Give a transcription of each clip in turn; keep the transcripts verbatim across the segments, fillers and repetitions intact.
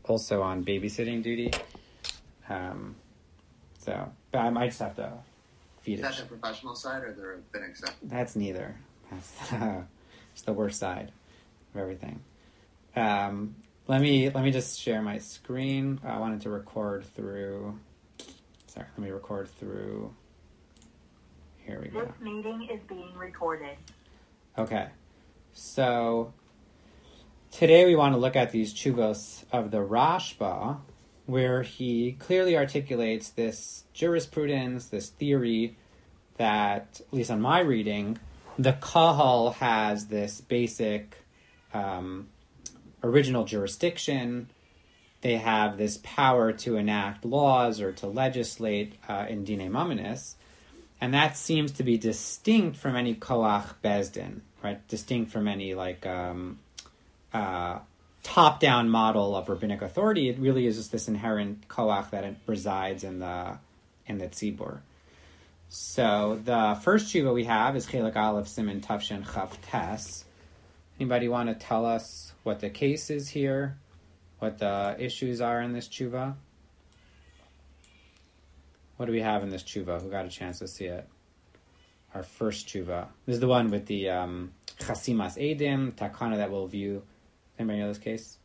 also on babysitting duty. Um, so, but I might just have to feed it. Is it. that the professional side or the rabbinic side? That's neither. That's uh, it's the worst side of everything. Um, let me let me just share my screen. I wanted to record through. Sorry, let me record through. Here we go. This meeting is being recorded. Okay, so today we want to look at these tshuvos of the Rashba, where he clearly articulates this jurisprudence, this theory that, at least on my reading, the Kahal has this basic um, original jurisdiction. They have this power to enact laws or to legislate uh, in Dinei Mamanis. And that seems to be distinct from any Koach Bezdin, right? Distinct from any like um, uh, top-down model of rabbinic authority. It really is just this inherent Koach that it resides in the in the Tzibur. So the first tshuva we have is Chelek Aleph Siman Tavshin Chav Tes. Anybody want to tell us what the case is here? What the issues are in this tshuva? What do we have in this tshuva? Who got a chance to see it? Our first tshuva. This is the one with the um, Chasimas Edim, Takana that we'll view. Anybody know this case?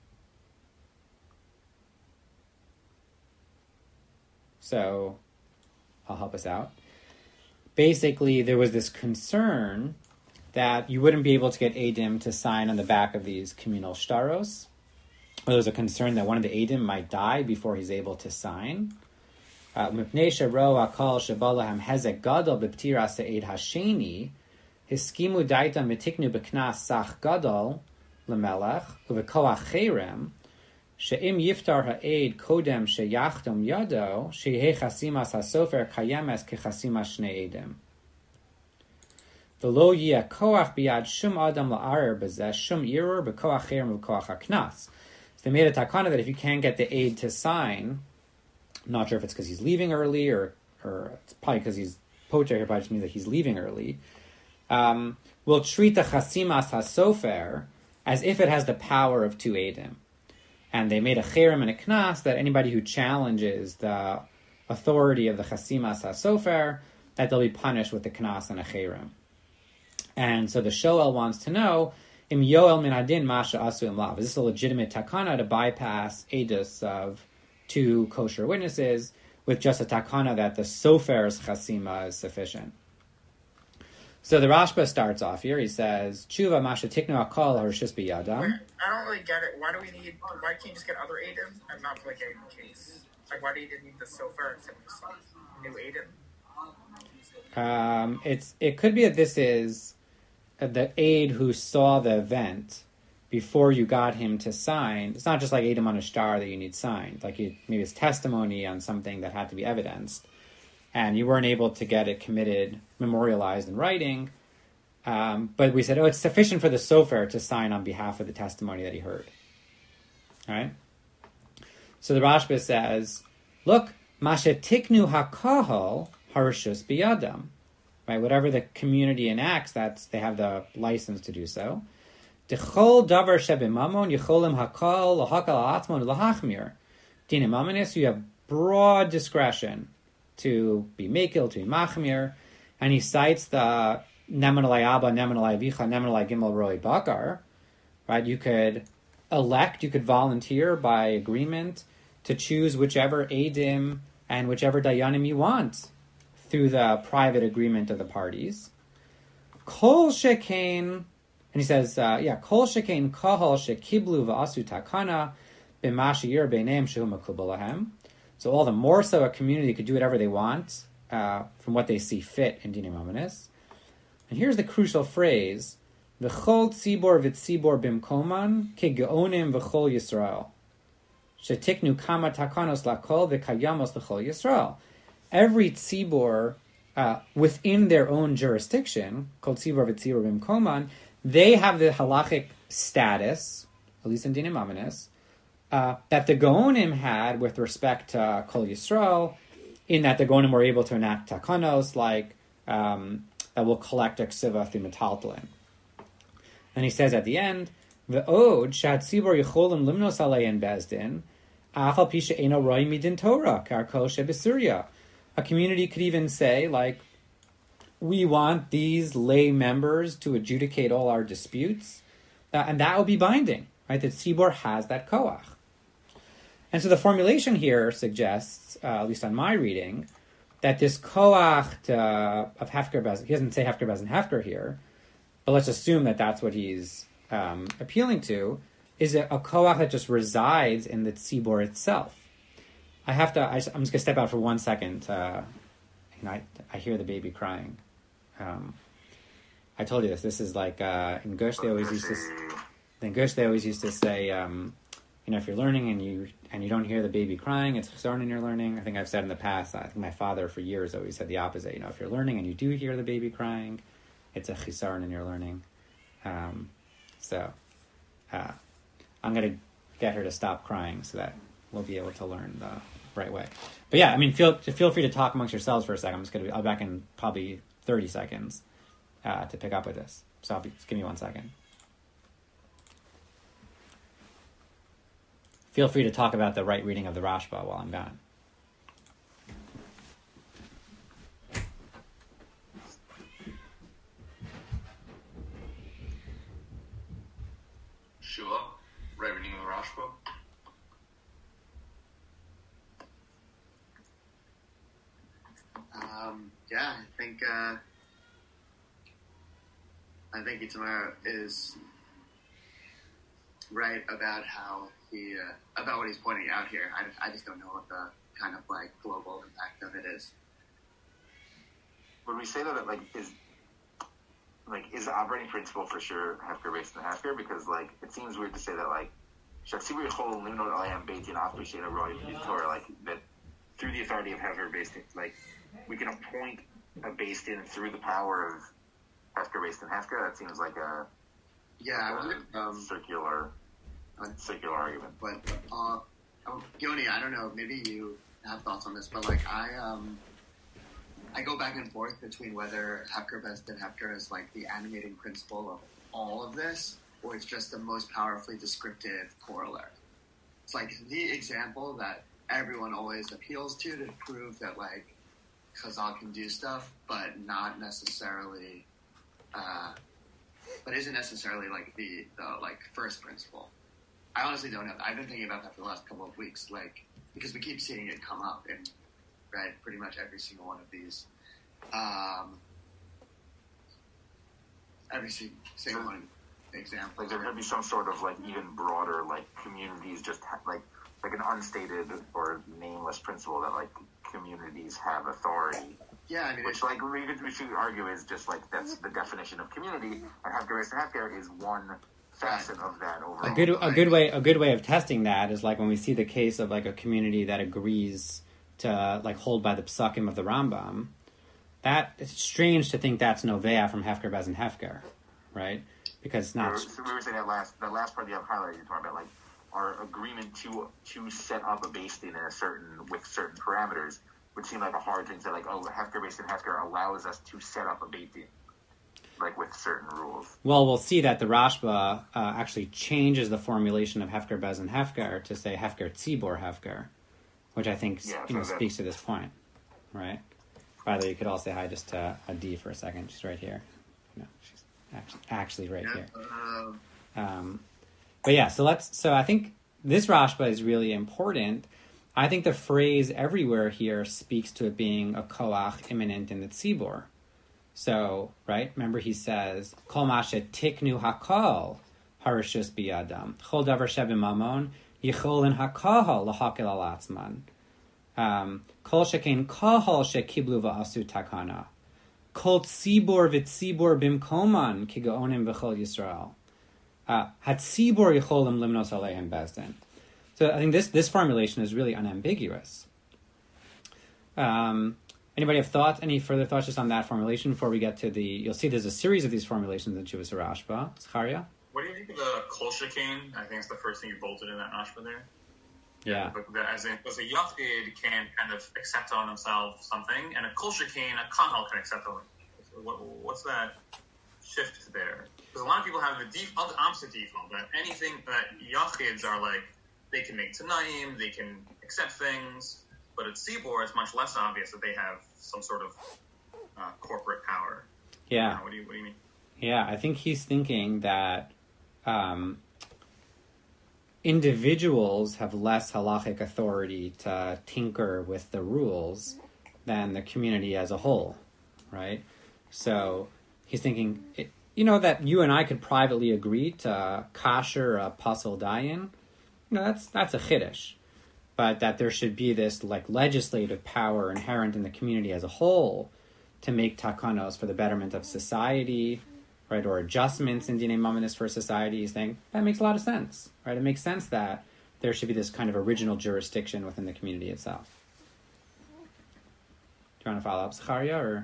So, I'll help us out. Basically, there was this concern that you wouldn't be able to get Edim to sign on the back of these communal shtaros. Or there was a concern that one of the Edim might die before he's able to sign. Mipnei shero akal shebalahem hezek gadol b'ptira se'ed hasheni hiskimu daita mitiknu b'knas sach gadol lemelech uvekoach cherem she'im yiftar ha'ed kodem sheyachtom yado sheyeh chasimas hasofer kayemes kechasimas shnei edim v'lo yeh koach biyad shum adam la'arer b'zeh shum irur b'koach cherem uvekoach haknas. So they made a takana that if you can't get the aid to sign, I'm not sure if it's because he's leaving early or or it's probably because he's poacher here, but it just means that he's leaving early. Um, we'll treat the chasimas hasofer as if it has the power of two edim. And they made a cherem and a knas that anybody who challenges the authority of the chasimas hasofer, that they'll be punished with the knas and a cherem. And so the shoel wants to know, im yoel min adin masha asu im lav. Is this a legitimate takana to bypass edus of two kosher witnesses with just a takana that the sofer's chasima is sufficient? So the Rashba starts off here. He says, "Tshuva masha tiknu akol harshus biyadam." I don't really get it. Why do we need? Why can't you just get other edim and not like a case? Like, why do you need the sofer instead of just new edim? Um, it's it could be that this is the aide who saw the event before you got him to sign. It's not just like Edom on a star that you need signed. Like you, maybe it's testimony on something that had to be evidenced, and you weren't able to get it committed, memorialized in writing. Um, but we said, oh, it's sufficient for the sofer to sign on behalf of the testimony that he heard. All right? So the Rashba says, look, Masha tiknu hakahal harshus biyadam. Right? Whatever the community enacts, that's they have the license to do so. Dechol davar shebimamon yicholim hakal lahakal atmon lahachmir. Dina mamanis, you have broad discretion to be mekil, to be machmir, and he cites the neman alai abba, neman alai vicha, neman alai gimel roi bakar. Right? You could elect, you could volunteer by agreement to choose whichever edim and whichever dayanim you want through the private agreement of the parties. Kol shekain. And he says, uh, yeah, kol shekein kahal shekiblu va'asu takana b'mashir b'neim shehu makubal lahem. So all the more so a community could do whatever they want uh, from what they see fit in Dinei Mamanis. And here's the crucial phrase, v'chol tzibor v'tzibor bimkoman ke geonim v'chol Yisrael. Shetiknu kama takanos lakol v'kayamos l'chol Yisrael. Every tzibor uh, within their own jurisdiction, kol tzibor v'tzibor bimkoman, they have the halachic status, at least in Dinei Mamanis, uh, that the Gaonim had with respect to Kol Yisrael, in that the Gaonim were able to enact takanos, like um, that will collect a ksiva through metaltalin. And he says at the end, Ve'od shehatzibor yicholim limnos alein bezdin afal pi she'eno roi midin Torah kar kol shebesurya. A community could even say, like, we want these lay members to adjudicate all our disputes, uh, and that will be binding, right? That Tzibor has that koach. And so the formulation here suggests, uh, at least on my reading, that this koach uh, of Hefker Bezin, he doesn't say Hefker Bezin Hefker here, but let's assume that that's what he's um, appealing to, is a, a koach that just resides in the Tzibor itself. I have to, I, I'm just going to step out for one second. Uh, you know, I, I hear the baby crying. Um, I told you this. This is like uh, in Gush. They always used to. In Gush, they always used to say, um, you know, if you're learning and you and you don't hear the baby crying, it's chisaron in your learning. I think I've said in the past. I think my father for years always said the opposite. You know, if you're learning and you do hear the baby crying, it's a chisaron in your learning. Um, so, uh, I'm gonna get her to stop crying so that we'll be able to learn the right way. But yeah, I mean, feel feel free to talk amongst yourselves for a second. I'm just gonna be. I'll be back in probably thirty seconds uh, to pick up with this. So I'll be, just give me one second. Feel free to talk about the right reading of the Rashba while I'm gone. Sure. Right reading of the Rashba. Um, yeah, I think uh, I think Itamar is right about how he uh, about what he's pointing out here. I, I just don't know what the kind of like global impact of it is. Would we say that it like is like is the operating principle for sure Hefker based in Hefker? Because like it seems weird to say that like Shatzibur Yechol Limnot Alayam Beitin After Shena Roy Torah, like that through the authority of Hefker based in, like we can appoint a based in through the power of Hefker based in Hefker. That seems like a yeah, I wonder, um, circular uh, circular argument. But uh, oh, Yoni, I don't know. Maybe you have thoughts on this, but like I um. I go back and forth between whether Hefker Best and Hefker is like the animating principle of all of this, or it's just the most powerfully descriptive corollary. It's like the example that everyone always appeals to to prove that like Chazal can do stuff, but not necessarily, uh, but isn't necessarily like the, the like first principle. I honestly don't know. I've been thinking about that for the last couple of weeks, like because we keep seeing it come up in. Right, pretty much every single one of these. Um, every single, single one example. Like there could be some sort of like even broader like communities just ha- like like an unstated or nameless principle that like communities have authority. Yeah, I mean, which like we could we should argue is just like that's the definition of community, and Hefker based and Hefker is one facet right. of that overall. A good a good way a good way of testing that is like when we see the case of like a community that agrees to like hold by the psukim of the Rambam, that it's strange to think that's Novea from Hefker Bez and Hefker, right? Because it's not. So we were saying that last that last part you have highlighted. You're talking about like our agreement to to set up a base din in a certain with certain parameters would seem like a hard thing to say like oh the Hefker Bez and Hefker allows us to set up a base din like with certain rules. Well, we'll see that the Rashba uh, actually changes the formulation of Hefker Bez and Hefker to say Hefker Tzibor Hefker. Which I think yeah, you know, speaks to this point, right? By the way, you could all say hi just to a D for a second. She's right here. No, she's actually, actually right yeah. here. Um, um, but yeah, so let's. So I think this Rashba is really important. I think the phrase everywhere here speaks to it being a koach imminent in the tzibor. So right, remember he says kol mashe tiknu hakol harishus biyadam chol davar shebim mamon. Yicholin hakahal lahakel alatzman. Kol shekein kahal shekiblu va'asu takana. Kol tzibor v'tzibor bimkoman kigaonim v'chol Yisrael. Hatzibor yicholim limnos aleihem bezdin. So I think this this formulation is really unambiguous. Um, anybody have thoughts? Any further thoughts just on that formulation before we get to the? You'll see there's a series of these formulations in Chuvas Rashba. Zacharia? What do you think of the kol shekein? I think it's the first thing you bolted in that Rashba there. Yeah. But the, as, in, as a yachid can kind of accept on himself something, and a kol shekein, a kahal can accept on. What, what's that shift there? Because a lot of people have the def- opposite default, that anything that yachids are like, they can make tanaim, they can accept things, but at Tzibor, it's much less obvious that they have some sort of uh, corporate power. Yeah. Uh, what do you What do you mean? Yeah, I think he's thinking that um, individuals have less halachic authority to tinker with the rules than the community as a whole, right? So he's thinking, you know, that you and I could privately agree to kasher a pasal dayan. You know, that's that's a chiddush. But that there should be this like legislative power inherent in the community as a whole to make takanos for the betterment of society, right, or adjustments in Dinei Mamonis for society. He's saying that makes a lot of sense, right? It makes sense that there should be this kind of original jurisdiction within the community itself. Do you want to follow up, Zacharia, or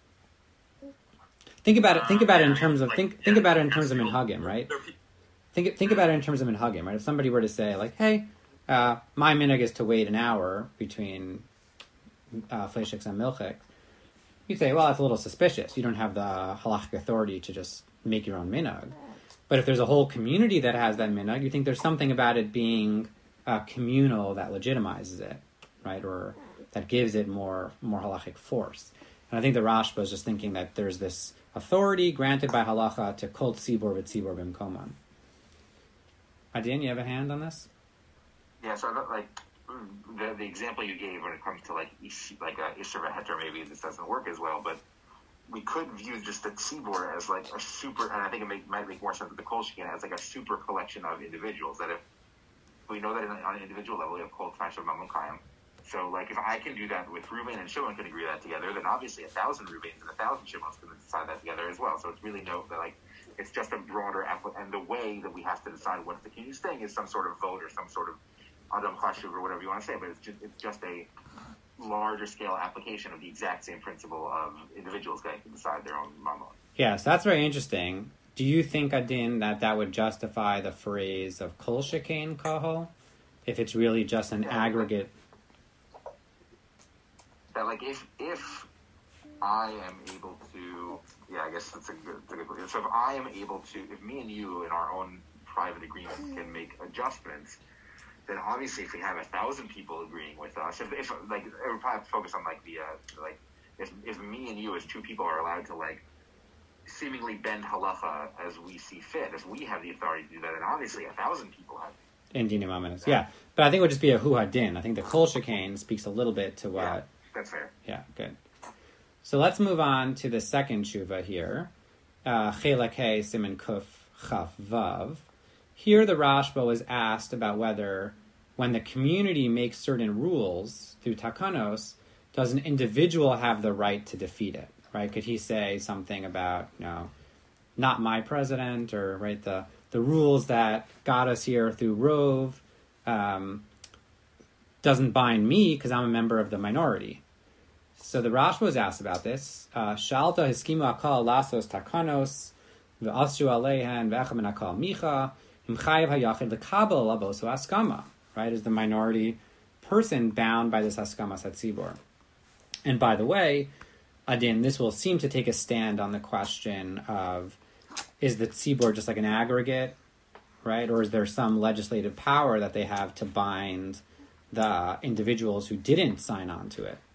think about it? Think about it in terms of think think about it in terms of minhagim, right? Think think about it in terms of minhagim, right? If somebody were to say like, hey, uh, my minhag is to wait an hour between uh, fleishik and milchik, you'd say, well, that's a little suspicious. You don't have the halachic authority to just make your own minhag. But if there's a whole community that has that minhag, you think there's something about it being uh, communal that legitimizes it, right? Or that gives it more more halachic force. And I think the Rashba is just thinking that there's this authority granted by halacha to kol tzibor v'tzibor b'mkoman. Adin, you have a hand on this? Yeah, so I thought, like, the the example you gave when it comes to, like, ish, like a Isser v'heter, maybe this doesn't work as well, but we could view just the tzibor as, like, a super, and I think it make, might make more sense with the kol shekin as, like, a super collection of individuals, that if we know that on an individual level we have kol t'mash of mamon kayim. So, like, if I can do that with Reuven and Shimon can agree that together, then obviously a thousand Reubens and a thousand Shimons can decide that together as well. So it's really no, that, like, it's just a broader application. And the way that we have to decide what the community's thing is some sort of vote or some sort of Adam Chashuv or whatever you want to say, but it's just, it's just a larger scale application of the exact same principle of individuals getting to decide their own mamon. Yes, that's very interesting. Do you think, Adin, that that would justify the phrase of kol shekain kahol, if it's really just an yeah, aggregate? That, like, if if I am able to, yeah, I guess that's a good, that's a good point. So if I am able to, if me and you in our own private agreement can make adjustments, then obviously if we have a thousand people agreeing with us, if, if like, it would probably have to focus on, like, the, uh, like, if, if me and you as two people are allowed to, like, seemingly bend halacha as we see fit, if we have the authority to do that, then obviously a thousand people have. In Dinei Mamonos, yeah. But I think it would just be a hu hadin. I think the kol shekain speaks a little bit to what... Yeah, that's fair. Yeah, good. So let's move on to the second tshuva here. Uh, Chelek Hey Siman Kuf Chaf Vav. Here the Rashba was asked about whether, when the community makes certain rules through takanos, does an individual have the right to defeat it? Right? Could he say something about, you know, not my president, or right the the rules that got us here through Rove um, doesn't bind me because I'm a member of the minority. So the Rashba was asked about this. Shalta hiskimu akal lasos takanos v'asru aleihan v'echem and akal micha imchayev hayachid lekabel laboso askama. Right, is the minority person bound by this askama satzibor? And by the way, Adin, this will seem to take a stand on the question of, is the tzibor just like an aggregate, right? Or is there some legislative power that they have to bind the individuals who didn't sign on to it,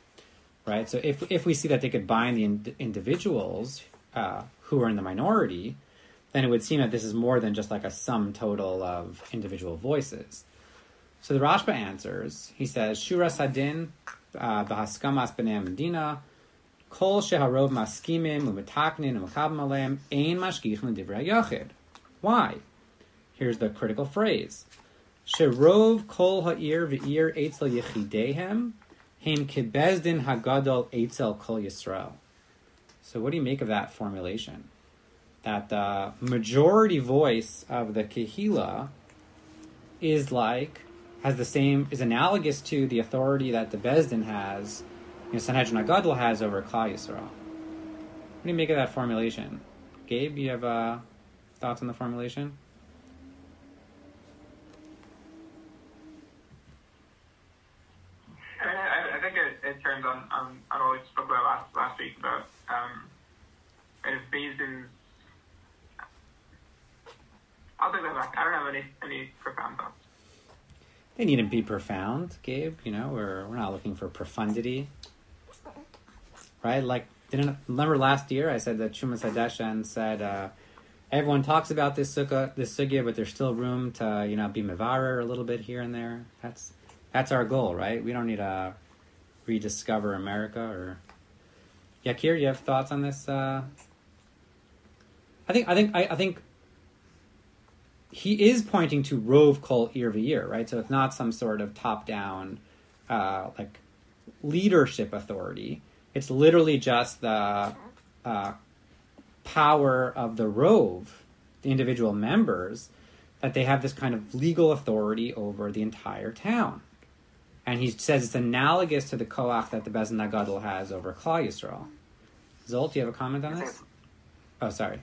right? So if if we see that they could bind the in- individuals uh, who are in the minority, then it would seem that this is more than just like a sum total of individual voices. So the Rashba answers. He says, Shura Sadin b'haskamas b'nei Medina kol sheharov maskimim u'metaknin u'mekabim aleim ein mashgichim l'divrei hayachid. Why? Here's the critical phrase. Sherov kol ha'ir v'ir eitzel yechidehem heim kibezdin hagadol eitzel kol Yisrael. So what do you make of that formulation? That the majority voice of the Kehila is like, has the same, is analogous to the authority that the Bezdin has, you know, Sanhedrin HaGadol has over Klal Yisrael. What do you make of that formulation? Gabe, you have uh, thoughts on the formulation? I mean, I, I think it, it turns on, on, on what we spoke about last last week about um, if Bezdin's I'll take that back. I don't have any any profound thoughts. They needn't be profound, Gabe. You know, we're we're not looking for profundity, right? Like, didn't remember last year I said that Shumas Hadeshan said uh, everyone talks about this sukkah, this sugya, but there's still room to, you know, be mevarer a little bit here and there. That's that's our goal, right? We don't need to rediscover America. Or Yakir, you have thoughts on this? Uh... I think I think I, I think. He is pointing to Rov Kol Ir V'Ir, right? So it's not some sort of top-down, uh, like, leadership authority. It's literally just the uh, power of the Rov, the individual members, that they have this kind of legal authority over the entire town. And he says it's analogous to the Koach that the Beis Din HaGadol has over Klal Yisrael. Zolt, do you have a comment on this? Oh, sorry.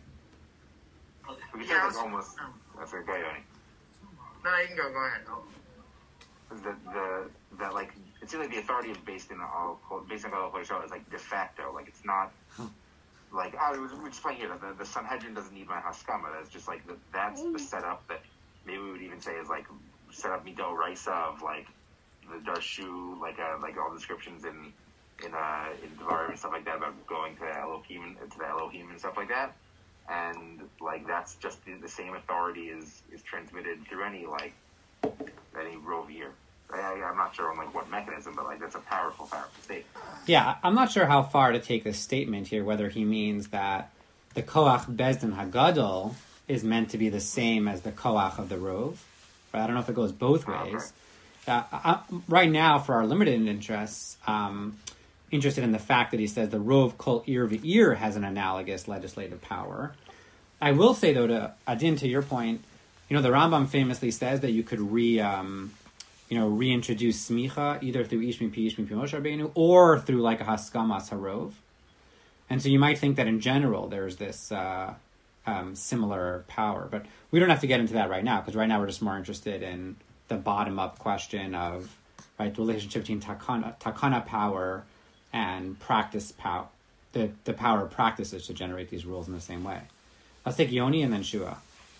We Yeah, I said was- like almost. That's okay, Yoni. No, you can go. Go ahead. The the that like it seems like the authority is based in all based on all Yisrael is like de facto. Like it's not like oh, it was, we're just playing here. The, the Sanhedrin doesn't need my haskama. That's just like the, that's the setup that maybe we would even say is like set up mido raisa of like the darshu, like uh, like all the descriptions in in uh in Devarim and stuff like that about going to Elohim to the Elohim and stuff like that. And like that's just the, the same authority is is transmitted through any like any rovier. I, I'm not sure on like what mechanism, but like that's a powerful, powerful statement. Yeah, I'm not sure how far to take this statement here. Whether he means that the Koach Beis Din HaGadol is meant to be the same as the Koach of the Rov. But I don't know if it goes both ways. Uh, I, right now, for our limited interests, um, interested in the fact that he says the Rov Kol Ir V'Ir has an analogous legislative power. I will say, though, to Adin, to your point, you know, the Rambam famously says that you could re, um, you know, reintroduce smicha either through Ish Mipi Ish Mipi Moshe Rabbeinu or through like a Haskamas Harov. And so you might think that in general there's this uh, um, similar power, but we don't have to get into that right now because right now we're just more interested in the bottom-up question of right the relationship between takana, takana power and practice power, the, the power of practices to generate these rules in the same way. Let's take Yoni and then Shua.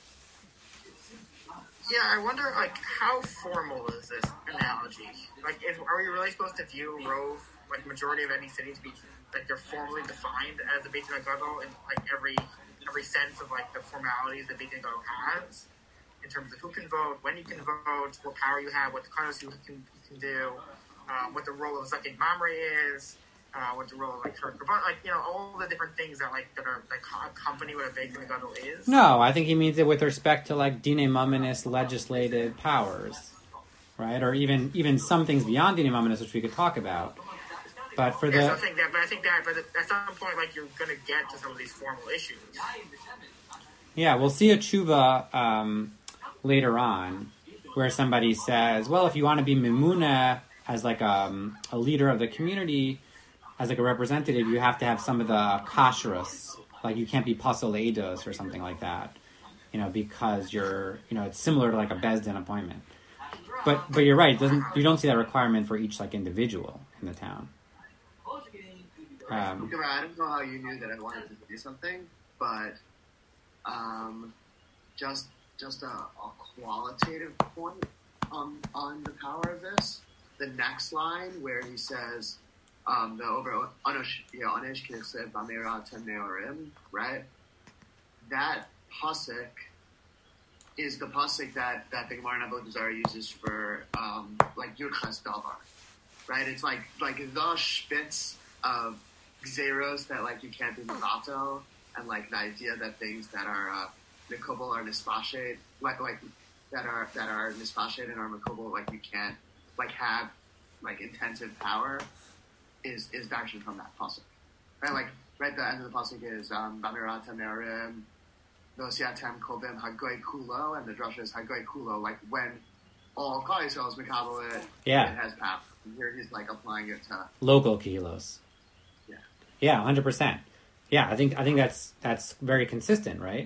Yeah, I wonder, like, how formal is this analogy? Like, is, are we really supposed to view Rove, like, majority of any city to be, like, they're formally defined as the Beit Din HaGadol in, like, every every sense of, like, the formalities that Beit Din HaGadol has, in terms of who can vote, when you can vote, what power you have, what the Karnos you can, you can do, um, what the role of Zakek Mamre is, uh, what the role of, like, Turk, like, you know, all the different things that, like, that are, like, accompany what a Beit Din HaGadol is. No, I think he means it with respect to like Dine Mamanis legislative powers, right? Or even even some things beyond Dine Mamanis, which we could talk about. But for the Yeah, so I think that, but I think that, but at some point, like, you're going to get to some of these formal issues. yeah, we'll see a tshuva um, later on where somebody says, well, if you want to be Mimuna as like um, a leader of the community, as like a representative, you have to have some of the kashrus. Like you can't be pasol eidos or something like that, you know, because you're, you know, it's similar to like a Beis Din appointment. But but you're right. It doesn't you don't see that requirement for each like individual in the town. Um, I don't know how you knew that I wanted to do something, but um, just just a, a qualitative point on on the power of this. The next line where he says. Um, the over Anush, yeah, Anush Kislev Bamira Teneorim, right? That pasuk is the pasuk that that the Gemara in Avodah Zarah uses for um, like Yud Ches Davar, right? It's like like the spitz of xeros that like you can't be mevato, and like the idea that things that are uh, mikobel are nispashed, like like that are that are nispashed and are mikobel, like you can't like have like intensive power. Is is actually from that pasuk, right? Like right, the end of the pasuk is um, Bamirat Hamerim, Nosiatem Kovim Hagoy Kulo, and the drasha is Hagoy Kulo. Like when all Klal Yisrael is mikabel it, Yeah. it has power. And here he's like applying it to local kilos. yeah, Yeah, one hundred percent. Yeah, I think I think that's that's very consistent, right?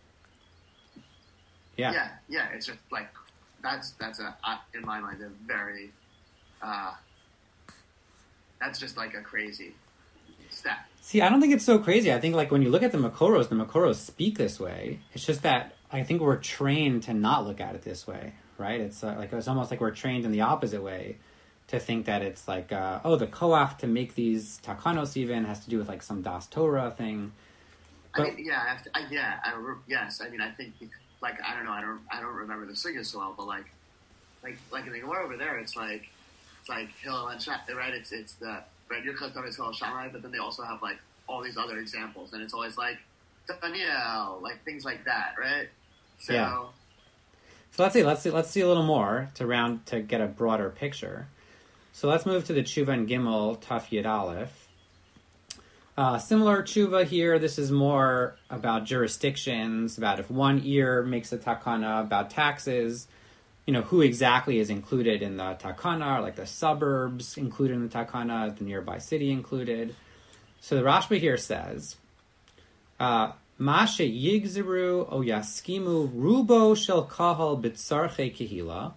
Yeah. yeah, yeah. It's just like that's that's a uh, in my mind a very. Uh, That's just like a crazy step. See, I don't think it's so crazy. I think like when you look at the Makoros, the Makoros speak this way. It's just that I think we're trained to not look at it this way, right? It's uh, like it's almost like we're trained in the opposite way, to think that it's like, uh, oh, the koach to make these takanos even has to do with like some Das Torah thing. But, I mean, yeah, I have to, I, yeah, I, re- yes. I mean, I think like I don't know, I don't, I don't remember the sugya so well, but like, like, like in the Gemara over there, it's like, it's like Hillel and Shammai, right? It's it's the right Yerchas David Hillel Shammai, but then they also have like all these other examples, and it's always like Daniel, like things like that, right? So. Yeah. So let's see, let's see, let's see a little more to round to get a broader picture. So let's move to the Tshuva and Gimel Taf Yud Aleph. Uh, similar Tshuva here. This is more about jurisdictions, about if one ear makes a takana, about taxes, you know, who exactly is included in the takana, or like the suburbs included in the takana, the nearby city included. So the Rashba here says, uh, Mashe yigzeru o yaskimu rubo shel kahal b'tzarche kehila,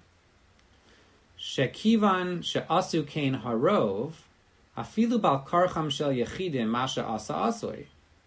shekivan she'asu kein harov, afilu bal karcham shel yechidim masha asa asoi.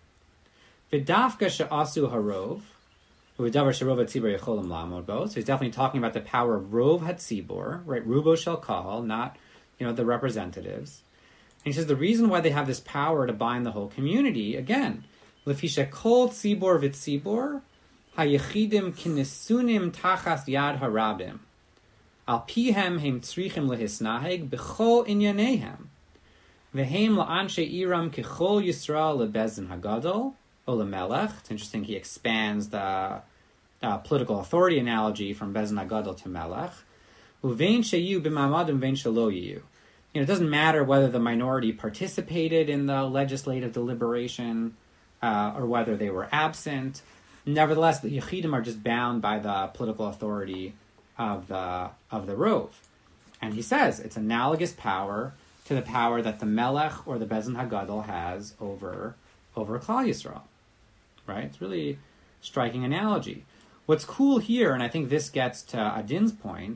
V'dafka she'asu harov, u'davar she'rov hatzibor yecholim la'amod bo. So he's definitely talking about the power of rov hatzibor, right? Rubo shel kahal, not, you know, the representatives. And he says the reason why they have this power to bind the whole community, again, Lefisha kol tzibor v'tzibor, hayechidim kinesunim tachas yad harabim. Al pihem hem tzrichim lehisnaheg b'chol inyanehem. V'hem la'anshe iram kechol Yisrael lebezin hagadol, o lemelech. It's interesting, he expands the uh, political authority analogy from bezin hagadol to melech. Uvein sheyu b'mamadim vein shelo yiyu. You know, it doesn't matter whether the minority participated in the legislative deliberation, Uh, or whether they were absent. Nevertheless, the Yechidim are just bound by the political authority of the of the Rov. And he says it's analogous power to the power that the Melech or the Bezin Hagadol has over over Klal Yisrael. Right? It's really striking analogy. What's cool here, and I think this gets to Adin's point,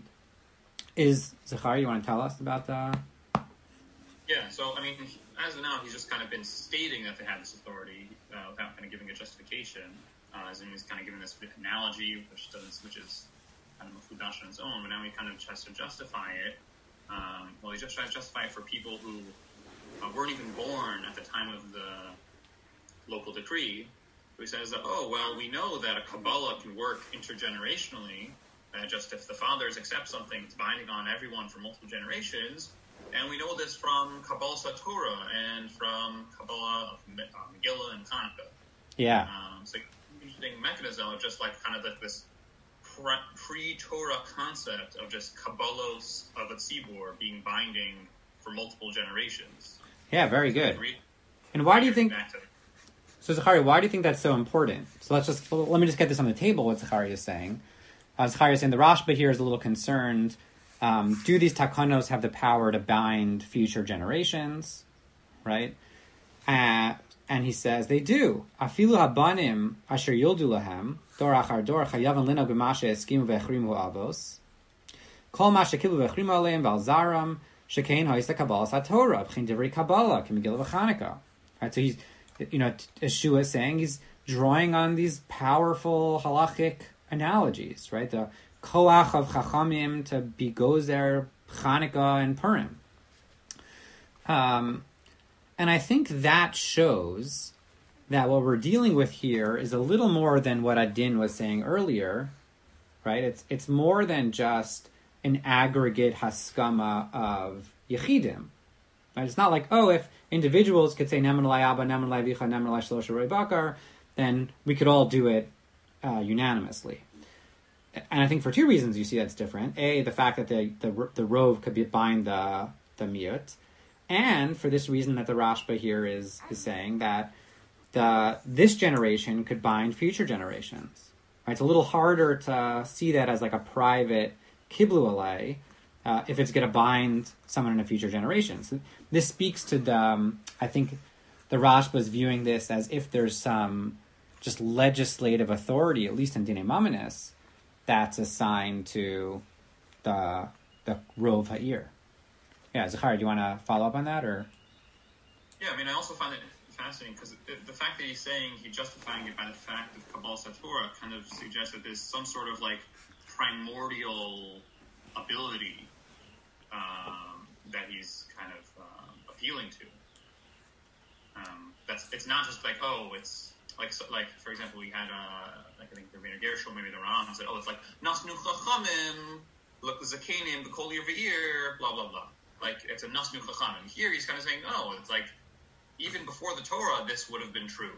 is, Zachari, you want to tell us about the... Yeah, so, I mean, as of now, he's just kind of been stating that they have this authority uh, without kind of giving a justification. Uh, as in, he's kind of giving this analogy, which doesn't, which is kind of a fudash on its own, but now he kind of tries to justify it. Um, well, he just tries to justify it for people who uh, weren't even born at the time of the local decree. So he says that, oh, well, we know that a Kabbalah can work intergenerationally, uh, just if the fathers accept something, it's binding on everyone for multiple generations. And we know this from Kabbalah Torah and from Kabbalah of uh, Megillah and Hanukkah. Yeah. Um, so interesting mechanism of just like kind of like this pre-Torah concept of just Kabbalos of a tzibor being binding for multiple generations. Yeah, very good. And why do you think... So Zachari, why do you think that's so important? So let's just, let me just get this on the table, what Zachari is saying. Uh, Zachari is saying the Rashba here is a little concerned. Um, do these takanos have the power to bind future generations? Right? Uh, and he says they do. Afilu habanim asher yoldu lahem dor achar dor chayavan lino b'mashe eskimu v'echrimu avos kol ma shekilu v'echrimu aleim v'alzaram shekein ha'isa kabbalah satorah b'chin divrei kabbalah k'megillah v'chanukah. Right? So he's, you know, as Shua is saying, he's drawing on these powerful halachic analogies, right? The koach of chachamim to be gozer Chanukah and Purim. Um, and I think that shows that what we're dealing with here is a little more than what Adin was saying earlier, right? It's it's more than just an aggregate haskama of yechidim. Right? It's not like, oh, if individuals could say neman alai abba, neman alai vicha, neman alai shlosh roi bakar, then we could all do it uh, unanimously. And I think for two reasons you see that's different. A, the fact that the the, the rov could be bind the the miyut, and for this reason that the Rashba here is is saying that the this generation could bind future generations. Right? It's a little harder to see that as like a private kiblu alay uh, if it's going to bind someone in a future generation. So this speaks to the, um, I think the Rashba is viewing this as if there's some just legislative authority, at least in Dinei Mamonis, that's assigned to the the Rov Ha'ir. Yeah, Zachar, do you want to follow up on that, or? Yeah, I mean, I also find it fascinating because the fact that he's saying he's justifying it by the fact of Kabbalah Satorah kind of suggests that there's some sort of like primordial ability um, that he's kind of uh, appealing to. Um, that's it's not just like oh it's like so, like for example we had uh, like I think the Rabbeinu Gershom maybe the Ram said oh it's like Nasnu Chachamim look Zakenim B'Kol Yirv'ir blah blah blah like it's a Nasnu Chachamim. Here he's kind of saying oh it's like even before the Torah this would have been true.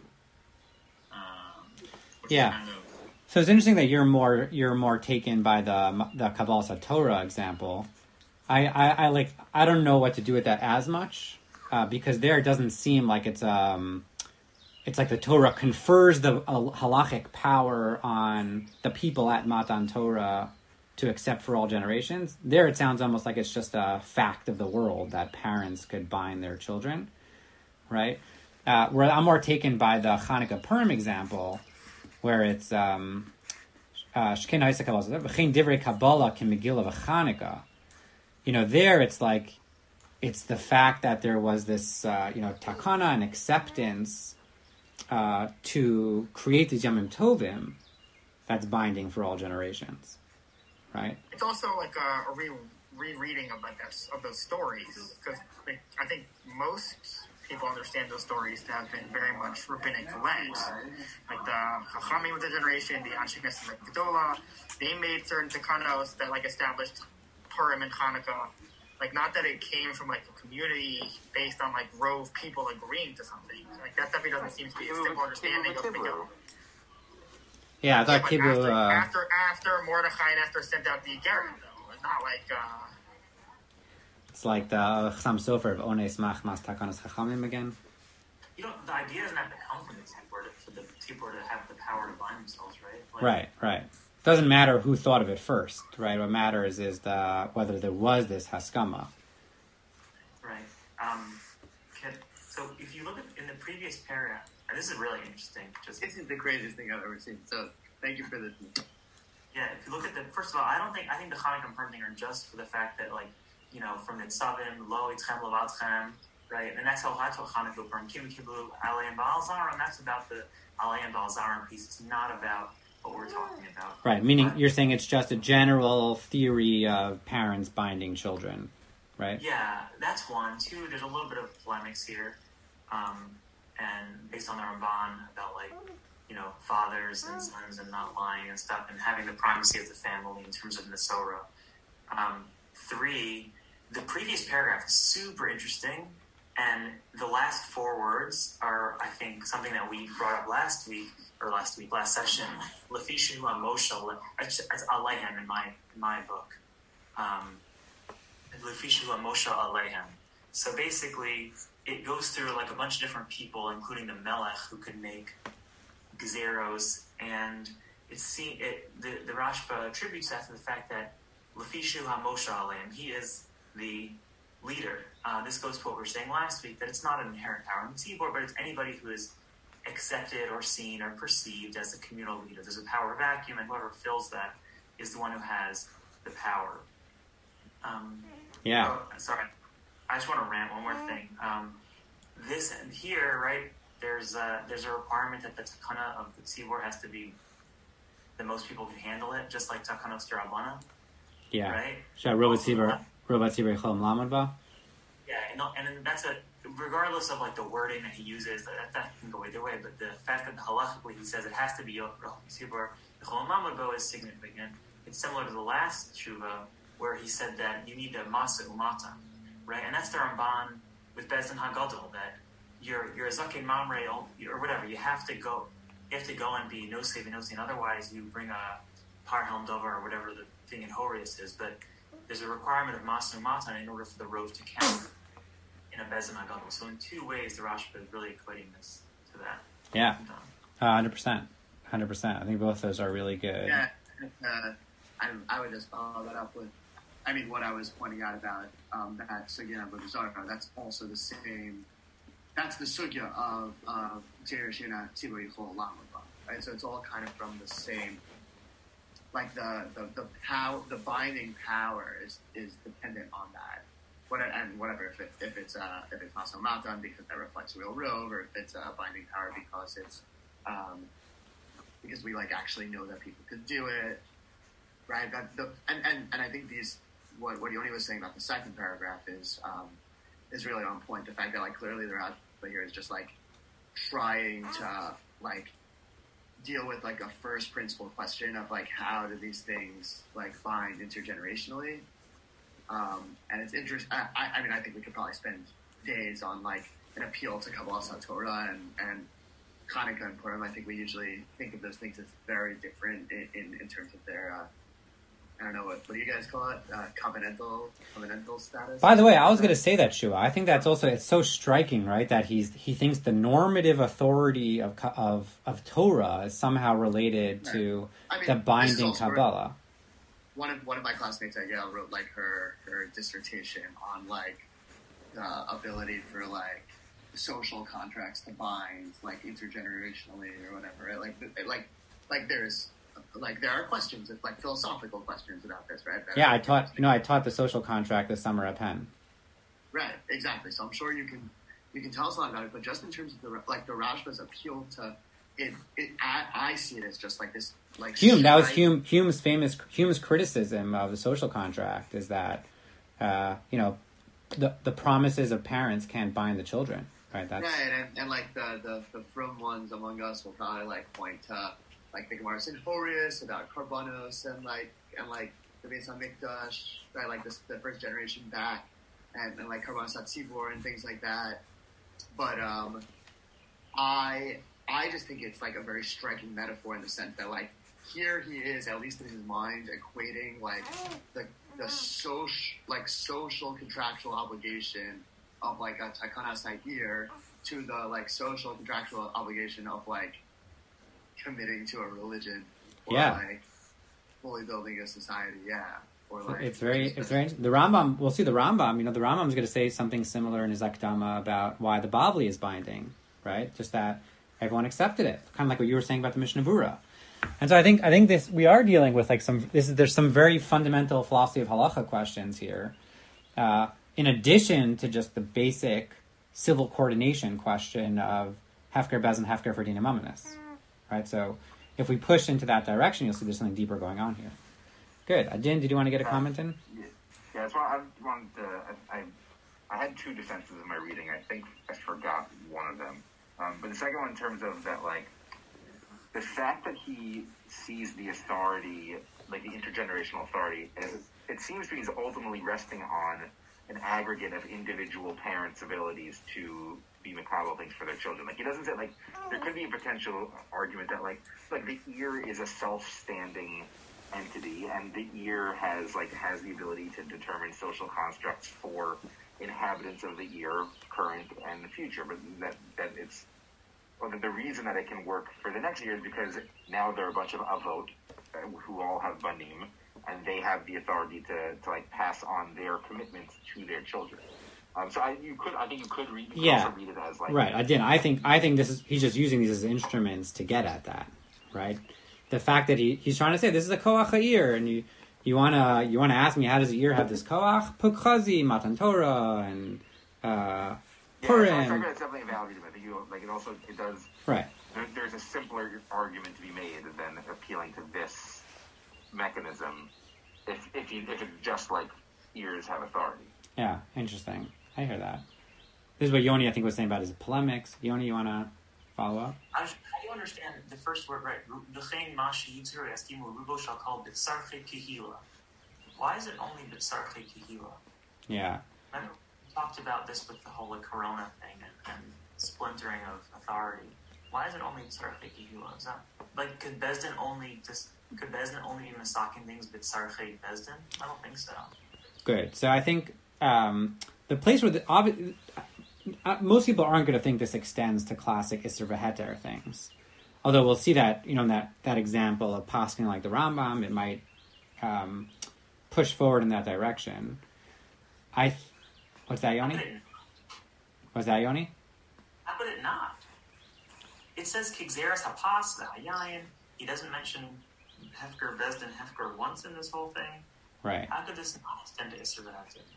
Um, which yeah. Is kind of, So it's interesting that you're more you're more taken by the the Kabbalah Torah example. I, I, I like I don't know what to do with that as much. Uh, because there it doesn't seem like it's um, it's like the Torah confers the uh, halachic power on the people at Matan Torah to accept for all generations. There it sounds almost like it's just a fact of the world that parents could bind their children, right? Uh, where I'm more taken by the Chanukah Purim example, where it's um, uh, Shkein Ha'isa Kabbalah, V'chein Divrei Kabbalah K'Megillah V'Chanukah. You know, there it's like. It's the fact that there was this, uh, you know, takana and acceptance uh, to create these Yamim Tovim that's binding for all generations, right? It's also like a, a re- rereading of like that, of those stories because like, I think most people understand those stories to have been very much rabbinic led. Like the Chachamim with the generation, the Anshe Knesset Gedolah, they made certain takanos that like established Purim and Hanukkah. Like, not that it came from, like, a community based on, like, Rove people agreeing to something. Like, that definitely doesn't seem to be a simple understanding of Megillah. Yeah, I thought yeah, Kibbu... After, uh, after, after Mordechai and Esther sent out the Igerim, though. It's not like, uh... It's like the Chasam Sofer of Ones Mach Mas Takanas Chachamim again. You know, the idea doesn't have to come from the Tzibor for the Tzibor to have the power to bind themselves, right? Like, right, right. Doesn't matter who thought of it first, right? What matters is the whether there was this haskama. Right. Um, can, so if you look at in the previous paragraph, and this is really interesting. Just This is the craziest thing I've ever seen. So thank you for this. yeah, if you look at the first of all, I don't think I think the Chanukah Purim thing are just for the fact that like you know from the Tzavim Lo Itchem Levatchem, right? And that's how Chanukah Purim Kim Kiblu Alei and Baal Zarim. That's about the Alei and Baal Zarim piece. It's not about what we're talking about. Right, meaning but, you're saying it's just a general theory of parents binding children, right? Yeah, that's one. Two, there's a little bit of polemics here, um, and based on the Ramban about like, you know, fathers and sons and not lying and stuff, and having the primacy of the family in terms of Masorah. Um, three, the previous paragraph is super interesting, and the last four words are, I think, something that we brought up last week, or last week, last session, Lefishu Moshe, as Alehem in my in my book. Um, Lefishu Moshe Alehem. So basically, it goes through like a bunch of different people, including the Melech, who could make Gezeros, and it's seen, it, the, the Rashba attributes that to the fact that Lefishu Moshe Alehem, he is the leader. Uh, this goes to what we were saying last week, that it's not an inherent power in the Tzibor, but it's anybody who is accepted or seen or perceived as a communal leader. There's a power vacuum, and whoever fills that is the one who has the power. Um, Yeah. oh, sorry, I just want to rant one more thing. Um, this and here, right? There's a, there's a requirement that the takana of the tzibor has to be that most people can handle it, just like takanos derabana. Yeah. Right. Shall Robot Tzibor Robot Tzibor Chol Lamad Ba? Yeah, and, and then that's a regardless of like the wording that he uses, that, that can go either way. But the fact that halachically he says it has to be tzibor Chol Lamad Ba is significant. It's similar to the last tshuva where he said that you need a masa umata, right? And that's the Ramban with Bezdin Hagadol, that you're you're a zaken mamre or whatever. You have to go, you have to go and be no save no sin. Otherwise, you bring a par helm dover or whatever the thing in Horius is. But there's a requirement of masa umata in order for the rove to count in a Bezdin Hagadol. So in two ways, the Rashba is really equating this to that. Yeah, hundred percent, hundred percent. I think both those are really good. Yeah, uh, I I would just follow that up with. I mean, what I was pointing out about um, that sugya of Zohar, that's also the same. That's the sugya of of Jerishina Tzibur Yichol Lamad, right? So it's all kind of from the same. Like the the the power, the binding power is is dependent on that. what and whatever if it, if it's uh, if it's Maso Matan because that reflects real rove, or if it's a uh, binding power because it's um, because we like actually know that people could do it, right? That the and, and, and I think these what what Yoni was saying about the second paragraph is um, is really on point. The fact that like clearly the Rashba here is just like trying to like deal with like a first principle question of like how do these things like bind intergenerationally, um, and it's interesting. I, I mean, I think we could probably spend days on like an appeal to Kabbalah Torah and and Hanukkah and Purim. I think we usually think of those things as very different in, in, in terms of their uh, I don't know what what do you guys call it uh, covenantal covenantal status. By the way, I was going to say that, Shua. I think that's also it's so striking, right? That he's he thinks the normative authority of of of Torah is somehow related right. to I mean, the binding Kabbalah. One of one of my classmates at Yale wrote like her her dissertation on like the ability for like social contracts to bind like intergenerationally or whatever. Right? Like like like there's. Like there are questions, like philosophical questions about this, right? That yeah, I taught. You know, I taught the social contract this summer at Penn. Right, exactly. So I'm sure you can you can tell us a lot about it, but just in terms of the like the Rashba's appeal to it, it I, I see it as just like this, like Hume. That was Hume. Hume's famous Hume's criticism of the social contract is that uh, you know the the promises of parents can't bind the children, right? That's right, and, and like the the the frum ones among us will probably like point to. Like the Gemara Sinforius about Karbanos and like and like the Beis Hamikdash, right? Like this, the first generation back, and, and like Karbanos Hatzibor and things like that. But um, I I just think it's like a very striking metaphor in the sense that like here he is, at least in his mind, equating like the the social like social contractual obligation of like a Takana Sair to the like social contractual obligation of like committing to a religion or yeah. like fully building a society, yeah. Or like it's very it's very the Rambam we'll see the Rambam, you know, the Rambam's gonna say something similar in his Akdama about why the Bavli is binding, right? Just that everyone accepted it. Kind of like what you were saying about the Mishnah Berurah. And so I think I think this we are dealing with like some this is there's some very fundamental philosophy of halacha questions here. Uh, in addition to just the basic civil coordination question of Hefker Bez and Hefker for Dina Mamanis. Right, so if we push into that direction, you'll see there's something deeper going on here. Good. Adin, did you want to get a uh, comment in? Yeah, yeah that's why I wanted to. I, I, I had two defenses in my reading. I think I forgot one of them. Um, but the second one, in terms of that, like, the fact that he sees the authority, like the intergenerational authority, as it seems to be he's ultimately resting on an aggregate of individual parents' abilities to be makabel things for their children. Like he doesn't say like there could be a potential argument that like like the ear is a self-standing entity, and the ear has like has the ability to determine social constructs for inhabitants of the ear, current and the future. But that that it's well, the reason that it can work for the next year is because now there are a bunch of avot who all have banim, and they have the authority to, to like pass on their commitments to their children. Um, so I, you could, I think you could read, you yeah, also read it as like right. I didn't. I think, I think this is he's just using these as instruments to get at that, right? The fact that he, he's trying to say this is a koach ha'ir, and you you wanna you wanna ask me how does the ear have this koach? Pukchazi, Matan Torah, and uh, Purim. Yeah, so I think that's definitely a valid argument. I think you like it also it does. Right. There, there's a simpler argument to be made than appealing to this mechanism. If if you if it's just like ears have authority. Yeah, interesting. I hear that. This is what Yoni, I think, was saying about his polemics. Yoni, you want to follow up? How do you understand the first word right? Why is it only b'tzarchei kihila? Yeah. Remember, we talked about this with the whole like, corona thing and, and splintering of authority. Why is it only b'tzarchei kihila? Is that like could Bezdin only just could Bezdin only be masaking things b'tzarchei Bezdin? I don't think so. Good. So I think um, the place where the obvi- uh, most people aren't going to think this extends to classic Isser V'Heter things. Although we'll see that, you know, in that, that example of posking like the Rambam, it might um, push forward in that direction. I, th- what's that, Yoni? What's that, Yoni? How could it not? It says Kigzeres Hapas, the Hayayin. He doesn't mention Hefker, Bezdin, Hefker once in this whole thing. Right. How could this not extend to Isser V'Heter?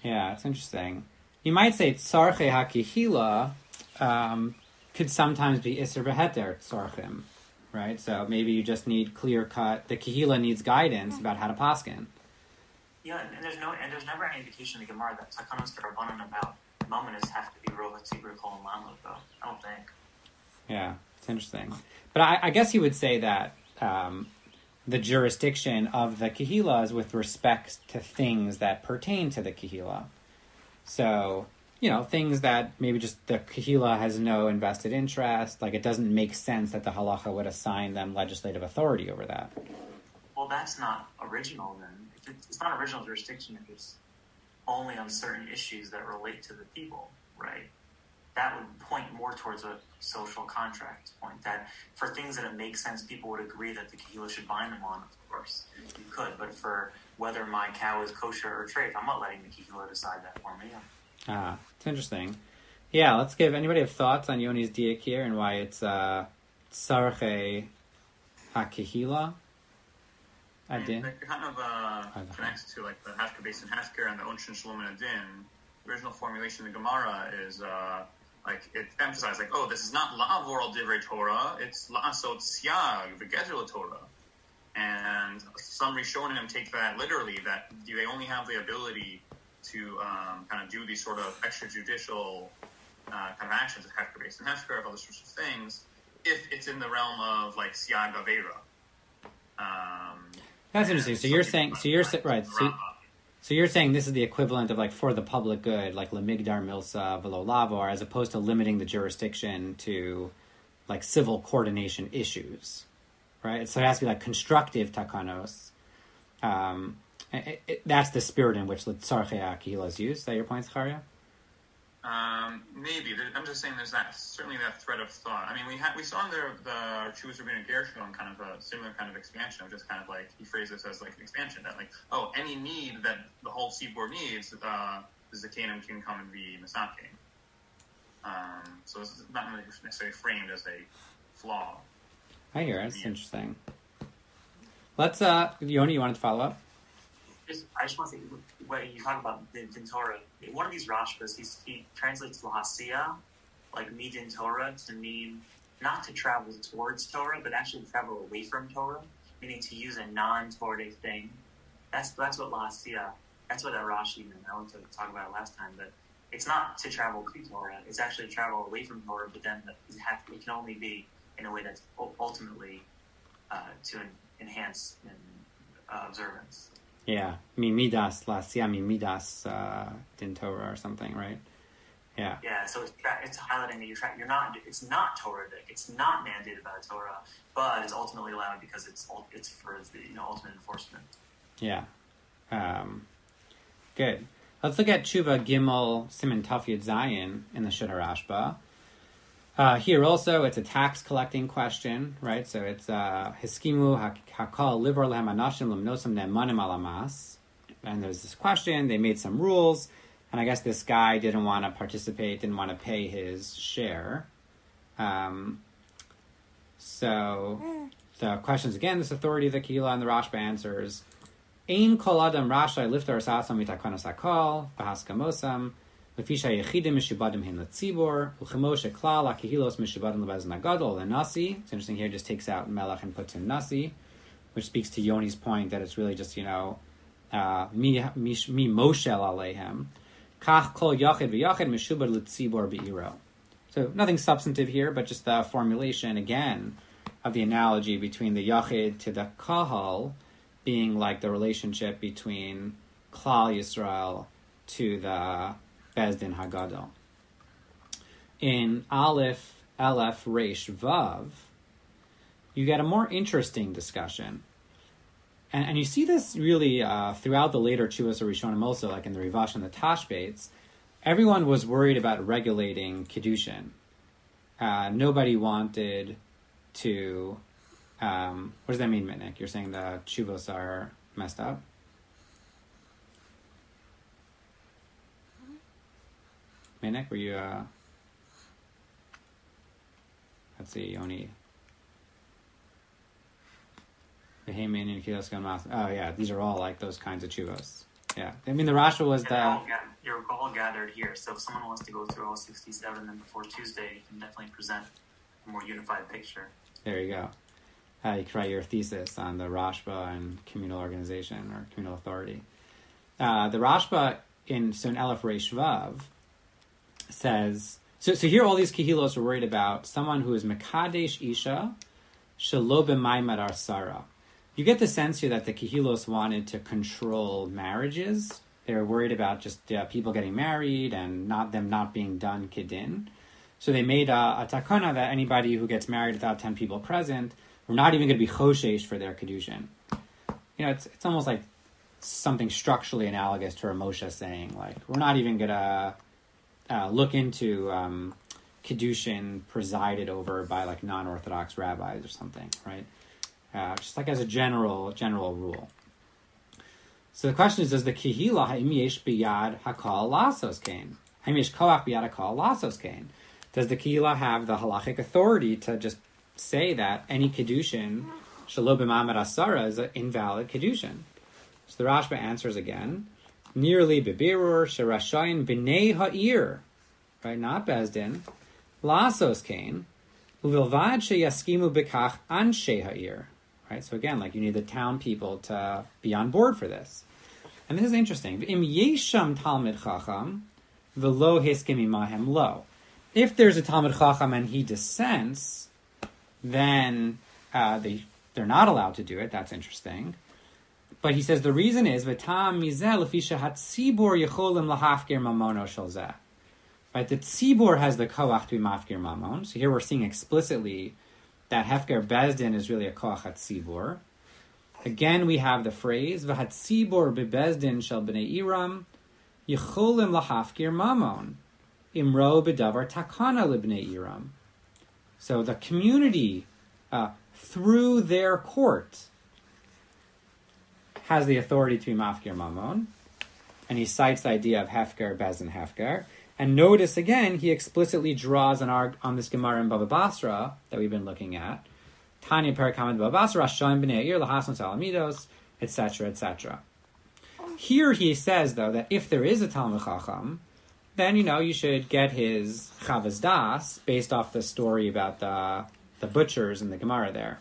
Yeah, it's interesting. You might say tzarche hakihila um, could sometimes be iser v'heter tzarchim, right? So maybe you just need clear cut. The kahila needs guidance about how to paskin. Yeah, and there's no, and there's never any indication in the Gemara that takanos derabanan about mominus have to be rova tzibur kol and lamlo, though. I don't think. Yeah, it's interesting. But I, I guess you would say that um, the jurisdiction of the kahila is with respect to things that pertain to the kahila. So, you know, things that maybe just the kahila has no invested interest, like it doesn't make sense that the halacha would assign them legislative authority over that. Well, that's not original then. If it's, it's not original jurisdiction if it's only on certain issues that relate to the people, right? That would point more towards a social contract point, that for things that it makes sense, people would agree that the kahila should bind them on, of course. You could, but for whether my cow is kosher or treif, I'm not letting the kahila decide that for me. Ah, it's interesting. Yeah, let's give, anybody have thoughts on Yoni's diak here and why it's uh, tzarche hakehila? I Adin? mean, it kind of uh, connects to like the Hafker Basin Hafker and the Onshin Shalom and Adin. The original formulation of the Gemara is uh, like it emphasized like, oh, this is not la'avor al divrei Torah, it's la'asot siag v'gedr Torah. And some Rishonim take that literally, that they only have the ability to um, kind of do these sort of extrajudicial uh, kind of actions of Hafker Basin Hafker, of other sorts of things, if it's in the realm of like siag avera. Um, That's interesting. So you're saying, so you're sa- right. So, so you're saying this is the equivalent of like for the public good, like lemigdar milsa velo lavor, as opposed to limiting the jurisdiction to like civil coordination issues, right? So it has to be like constructive takanos. Um, it, it, that's the spirit in which tzarche akihila is used. Is that your point, Zacharia? Um, maybe. There, I'm just saying there's that, certainly that thread of thought. I mean, we had, we saw in there the Chuvas Rabbeinu Gershon kind of a similar kind of expansion of just kind of like, he phrased this as like an expansion that like, oh, any need that the whole seaboard needs, uh, the Zakanim can come and be Masaking. Um, so it's not necessarily framed as a flaw. I hear it. It's interesting. Let's, uh, Yoni, you wanted to follow up? Just, I just want to say, when you talk about the Din Torah, one of these Rashbas, he's, he translates Lahasiya, like me Din Torah, to mean not to travel towards Torah, but actually travel away from Torah, meaning to use a non-Torah thing. That's that's what Lahasiya, that's what that Rashi meant. I wanted to talk about it last time, but it's not to travel to Torah, it's actually to travel away from Torah, but then it, have, it can only be in a way that's ultimately uh, to en- enhance in, uh, observance. Yeah, mi midas la sia mi midas uh, din Torah or something, right? Yeah. Yeah, so it's, it's highlighting that you're tra- you're not it's not Torah-dic, it's not mandated by the Torah, but it's ultimately allowed because it's it's for the you know ultimate enforcement. Yeah. Um, good. Let's look at Tshuva Gimel Siman Taf Yud Zayin in the Shulchan Rashba. Uh, here also, it's a tax collecting question, right? So it's Hiskimu Hakal Livor Lehem Anashim Lemnosam Ne'emanim Alamas. And there's this question, they made some rules, and I guess this guy didn't want to participate, didn't want to pay his share. Um, so the questions again, this authority of the Kehila and the Rashba answers, Ein Kol Adam Rashai Liftar Sasam Mitakonos Hakal, V'Haskamosam, Lefisha Yechidim Mishubadim Hin Letzibor, Uchemoshe Klal Akihilos Mishubadim Lebezin Agadol Lenasi. It's interesting here, just takes out Melech and puts in Nasi, which speaks to Yoni's point that it's really just, you know, uh, mi, mi, mi Moshel Alehem. Kach Kol Yachid V'Yachid Mishubad Letzibor Be'iro. So nothing substantive here, but just the formulation, again, of the analogy between the Yachid to the Kahal being like the relationship between Klal Yisrael to the Bezdin Hagadol. In Aleph, Aleph, Resh, Vav, you get a more interesting discussion. And, and you see this really uh, throughout the later Chuvas or Rishonim also, like in the Rivash and the Tashbates. Everyone was worried about regulating Kiddushin. Uh, nobody wanted to... Um, what does that mean, Mitnick? You're saying the Chuvos are messed up? Mitnick, were you... Uh... Let's see, Yoni... Oh yeah, these are all like those kinds of chuvos. Yeah, I mean the Rasha was the Yeah, gathered here. So if someone wants to go through all sixty-seven then before Tuesday, you can definitely present a more unified picture. There you go. Uh, you can write your thesis on the Rashba and communal organization or communal authority. Uh, the Rashba in so in Aleph Reish Vav says, so so here all these Kehilos are worried about someone who is Mekadesh Isha Shelo b'maimad arsara. You get the sense here that the Kehilos wanted to control marriages. They were worried about just uh, people getting married and not them not being done kidin. So they made a, a takana that anybody who gets married without ten people present, we're not even going to be choshesh for their kedushin. You know, it's it's almost like something structurally analogous to Rav Moshe saying, like, we're not even going to uh, look into um, kedushin presided over by like non-Orthodox rabbis or something, right? Uh, just like as a general general rule. So the question is, does the kehila ha'im yesh biyad hakal lasos kain? Ha'im yesh koach biyad hakal lasos kain? Does the kehila have the halachic authority to just say that any kedushin shelo b'mamad asara is an invalid kedushin? So the Rashba answers again, nearly bebirur sherashayin b'nei ha'ir, right? Not bezdin, lasos kain, uvilvad sheyaskimu b'kach anshe ha'ir, right? So again, like you need the town people to be on board for this. And this is interesting. Im yesham talmid chacham v'lo hiskim imahem lo. If there's a talmid chacham and he dissents, then uh, they they're not allowed to do it. That's interesting. But he says the reason is v'tam mizeh lefisha hatzibur yecholim lahafkir mamono shalzeh. Right, the tzibur has the koach to be mafkir mamon. So here we're seeing explicitly that hefker bezdin is really a koach hatzibur. Again, we have the phrase v'hatzibur bebezdin shel bnei iram yecholim lahafkir mamon imro bedavar takana libnei iram. So the community, uh, through their court, has the authority to be mafkir mamon, and he cites the idea of hefker, bezdin, hefker. And notice again, he explicitly draws on our on this Gemara in Baba Basra that we've been looking at. Tanya Perikamad Baba Basra, Rashaim b'nei Yair, Lahason Salamidos, et cetera, et cetera. Here he says, though, that if there is a Talmud Chacham, then, you know, you should get his Chavaz Das based off the story about the the butchers in the Gemara there.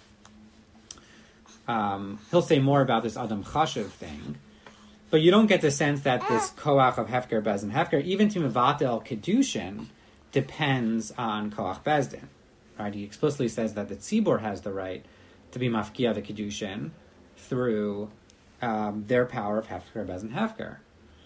Um, he'll say more about this Adam Chashuv thing, but you don't get the sense that this Koach of Hefker, Bezdin, Hefker, even to Mevatel Kedushin, depends on Koach Bezdin. Right? He explicitly says that the Tzibur has the right to be Mafkia the Kedushin through um, their power of Hefker, Bezdin, Hefker.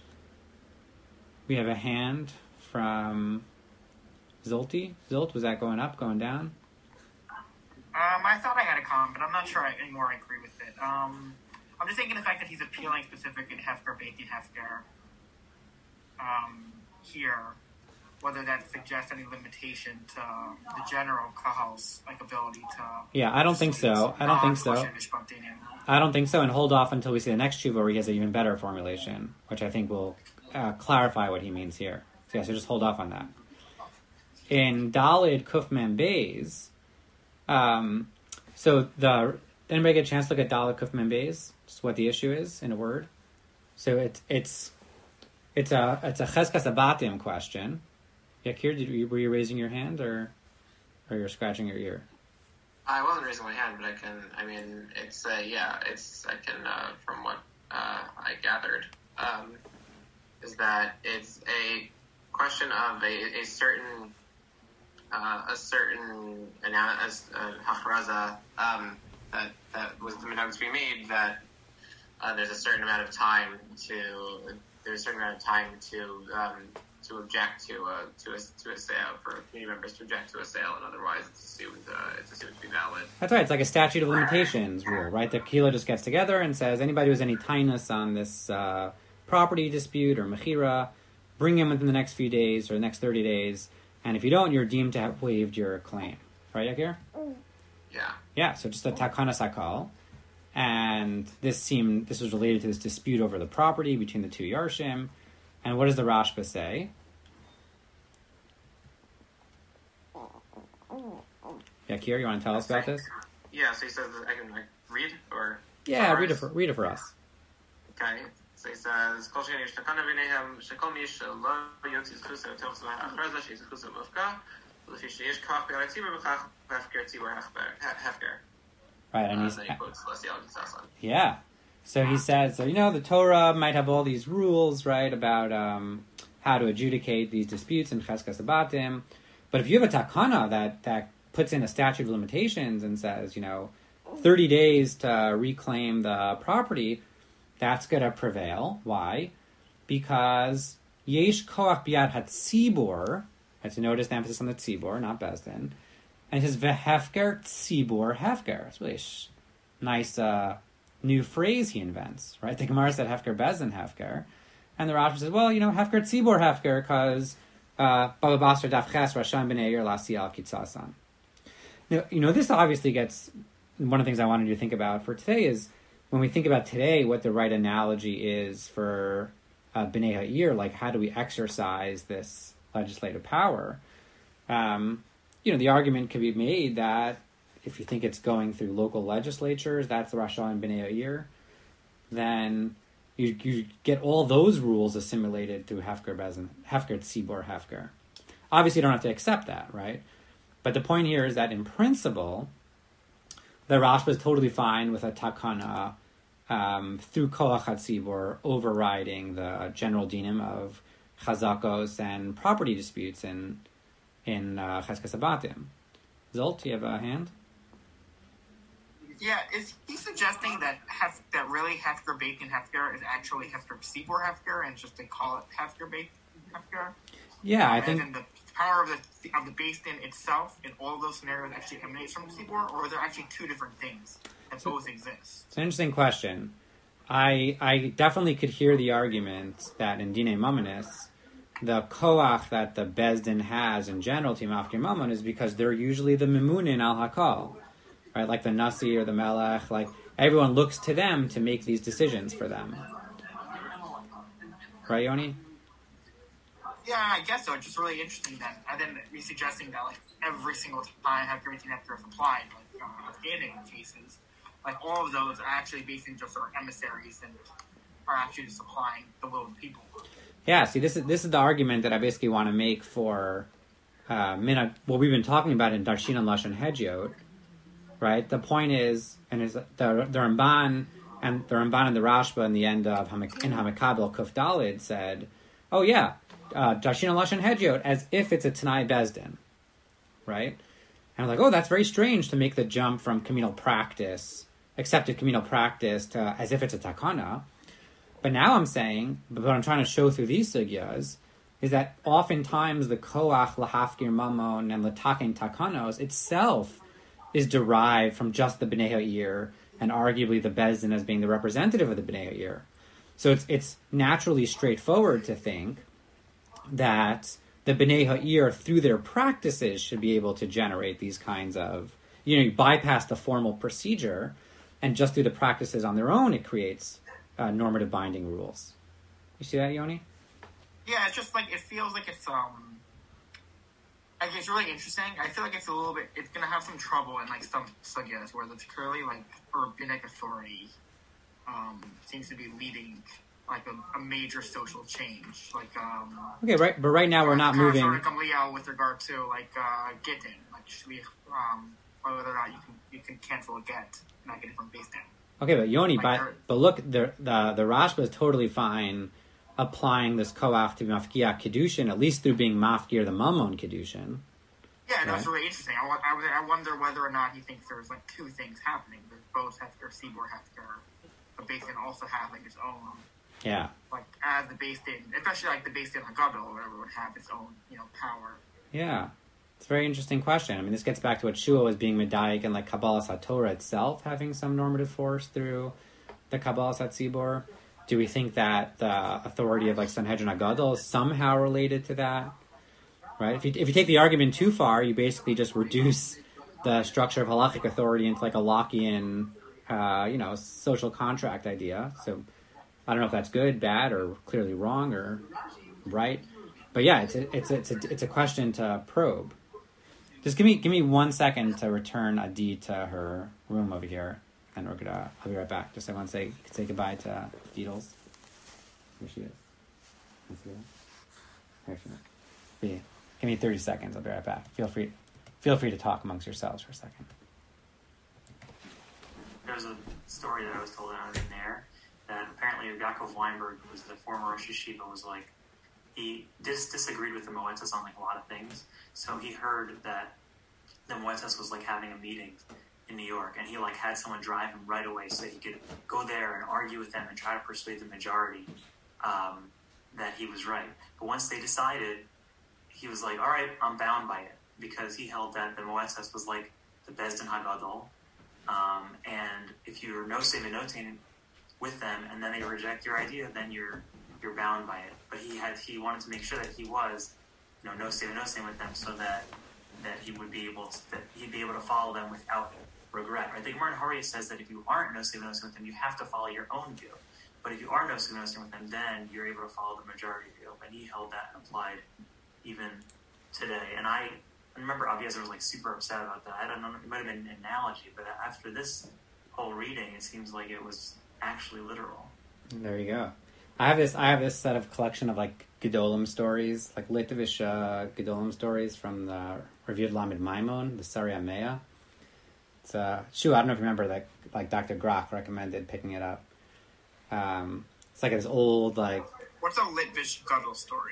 We have a hand from Zolti. Zolt, was that going up, going down? Um, I thought I had a comment, but I'm not sure I, anymore I agree with it. Um, I'm just thinking the fact that he's appealing specifically to Hefker, Beit Hefker um, here, whether that suggests any limitation to the general Kahal's like ability to. Yeah, I don't think so. I don't think so. I don't think so, and hold off until we see the next tshuva where he has an even better formulation, which I think will uh, clarify what he means here. So yeah, so just hold off on that. In Dalid Kuf Mem Beis, um, so the anybody get a chance to look at Dalid Kuf Mem Beis? Just what the issue is in a word. So it's it's it's a it's a Cheskas Abatim question. Yakir, did you, were you raising your hand or or you're scratching your ear? I wasn't raising my hand, but I can. I mean, it's uh, yeah, it's I can uh, from what uh, I gathered um, is that it's a question of a, a certain uh, a certain analysis, uh, hachraza um, that that was was to be made that uh, there's a certain amount of time to there's a certain amount of time to um, to object to a to a to a sale for community members to object to a sale, and otherwise it's assumed uh, it's assumed to be valid. That's right. It's like a statute of limitations rule, right? The Kehila just gets together and says anybody who has any tinus on this uh, property dispute or mechira, bring him within the next few days or the next thirty days, and if you don't, you're deemed to have waived your claim. Right, Yakir? Yeah. Yeah. So just a takana sakal, and this seemed this was related to this dispute over the property between the two yarshim. And what does the Rashba say? Yakir, you want to tell us about this? Yeah, so he says I can like, read or yeah, read it for read it for us. Okay, So he says, Kol shein yesh takana b'neihem, shekol mi shelo yotzi zchusa yotel tzvah ha'achraza, she's zchusa mufka, l'fi sheyesh kach b'yarei tzibur b'chach hefker tzibur hefker. Right, and Uh, he's... then he quotes Lasiel Gitzasan. Yeah. So he said, so, you know, the Torah might have all these rules, right, about um, how to adjudicate these disputes in Cheskas Abatim. But if you have a takana that, that puts in a statute of limitations and says, you know, thirty days to reclaim the property, that's going to prevail. Why? Because yesh koach biyad hatzibur, that's to notice the emphasis on the tzibur, not Bezdin, and it says vehefker tzibur hefker. It's really a sh- nice... Uh, new phrase he invents, right? The Gemara said Hefker Bezdin Hefker, and the Rashi says, well, you know, Hefker Tzibur Hefker, because Baba Basra Daf Ches Rashan B'nei Yer Lasi Al Kitzasan. Now, you know, this obviously gets, one of the things I wanted you to think about for today is, when we think about today, what the right analogy is for uh, B'nei Ha'ir, like how do we exercise this legislative power? Um, you know, the argument could be made that if you think it's going through local legislatures, that's the Rasha and B'nai Ha'ir, then you you get all those rules assimilated through Hefker Bezdin, Hefker Tzibur Hefker. Obviously, you don't have to accept that, right? But the point here is that in principle, the Rashba is totally fine with a takana um, through Koach HaTzibur overriding the general dinim of chazakos and property disputes in in uh, Cheskas Abatim. Zolt, do you have a hand? Yeah, is he suggesting that hef, that really Hefker Beit and Hefker is actually Hefker Tzibur Hefker, and just they call it Hefker Beit Hefker? Yeah, I As think... in the power of the of the Beis Din itself in all of those scenarios actually emanates from Tzibur, or are there actually two different things that So, both exist? it's an interesting question. I I definitely could hear the argument that in Dinei Mamanis, the koach that the Bezdin has in general to Mafkir Mammon is because they're usually the Mimunin al Hakal. Right, like the Nasi or the Melech, like everyone looks to them to make these decisions for them. Right, Yoni? Yeah, I guess so. It's just really interesting then. And then me suggesting that like every single time Hefker Beit and Hefker is applied, like uh, Afghani cases, like all of those are actually based in just our emissaries and are actually just applying the will of the people. Yeah, see, this is this is the argument that I basically want to make for uh, Mina, what we've been talking about in Darshin and Lashon Hedjot. Right. The point is, and is the the Ramban and the Ramban and the Rashba in the end of Hamak, in Hamakabel Kuf Dalid said, "Oh yeah, uh, Darshin and Lashon Hedjot as if it's a Tanai Bezdin." Right. And I'm like, oh, that's very strange to make the jump from communal practice, accepted communal practice, to as if it's a takana. But now I'm saying, but what I'm trying to show through these sugyas is that oftentimes the koach lahafkir mamon and latakin takanos itself is derived from just the B'nai Ha'ir, and arguably the Bezdin as being the representative of the B'nai Ha'ir. So it's it's naturally straightforward to think that the B'nai Ha'ir, through their practices, should be able to generate these kinds of, you know, you bypass the formal procedure, and just through the practices on their own, it creates uh, normative binding rules. You see that, Yoni? Yeah, it's just like, it feels like it's, um, like it's really interesting. I feel like it's a little bit, it's going to have some trouble in like some sugyas where it's clearly like rabbinic authority um, seems to be leading like a, a major social change. Like, um, Okay, right, but right now we're not moving. Gamliel with regard to like uh, getting, like should we, um, whether or not you can you can cancel a get and not get it from Beis Din. Okay, but Yoni, Like but they're- but look, the the the Rashba is totally fine applying this koach to mafkia kedushin, at least through being mafkir the mamon kedushin. Yeah, no, Right. it's really interesting. I, wa- I, was- I wonder whether or not he thinks there's like two things happening. There's both Hefker, Sibor Hefker, but Beis Din also have like its own, Yeah, like as the Beis Din, especially like the Beis Din Hagadol or whatever would have its own, you know, power. yeah. It's a very interesting question. I mean, this gets back to what Shua was being medayik and like Kabbalah Satorah itself having some normative force through the Kabbalah Satzibor. Do we think that the authority of like Sanhedrin Hagadol is somehow related to that? Right? If you if you take the argument too far, you basically just reduce the structure of halachic authority into like a Lockean, uh, you know, social contract idea. So I don't know if that's good, bad, or clearly wrong or right. But yeah, it's a, it's a, it's a, it's a question to probe. Just give me give me one second to return Adi to her room over here, and we're gonna I'll be right back. Just I want to say say goodbye to Deedles. Here she is. Let's see that. Here she is. Be, give me thirty seconds. I'll be right back. Feel free, feel free to talk amongst yourselves for a second. There's a story that I was told when I was in there that apparently Yaakov Weinberg, who was the former Rosh Yeshiva, was like, he dis- disagreed with the Moetzes on like a lot of things. So he heard that the Moetzes was like having a meeting in New York, and he like had someone drive him right away so that he could go there and argue with them and try to persuade the majority um, that he was right. But once they decided, he was like, all right, I'm bound by it, because he held that the Moetzes was like the Bezdin Hagadol. Um, and if you're no sevenotin with them and then they reject your idea, then you're you're bound by it. But he had he wanted to make sure that he was, you know, no sevenotin with them, so that that he would be able to that he'd be able to follow them without regret. Right? The Gemara in Horayah says that if you aren't no sevenotin with them, you have to follow your own view. But if you are no sevenotin with them, then you're able to follow the majority view. And he held that and applied even today. And I. I remember Abiezer was like super upset about that. I don't know, it might have been an analogy, but after this whole reading, it seems like it was actually literal. There you go. I have this. I have this set of collection of like Gedolim stories, like Litvish uh, Gedolim stories from the Review of Lamed Maimon, the Sarya Mea. It's uh, Shu. I don't know if you remember that. Like Doctor Grach recommended picking it up. Um, it's like this old like. What's a Litvish Gadol story?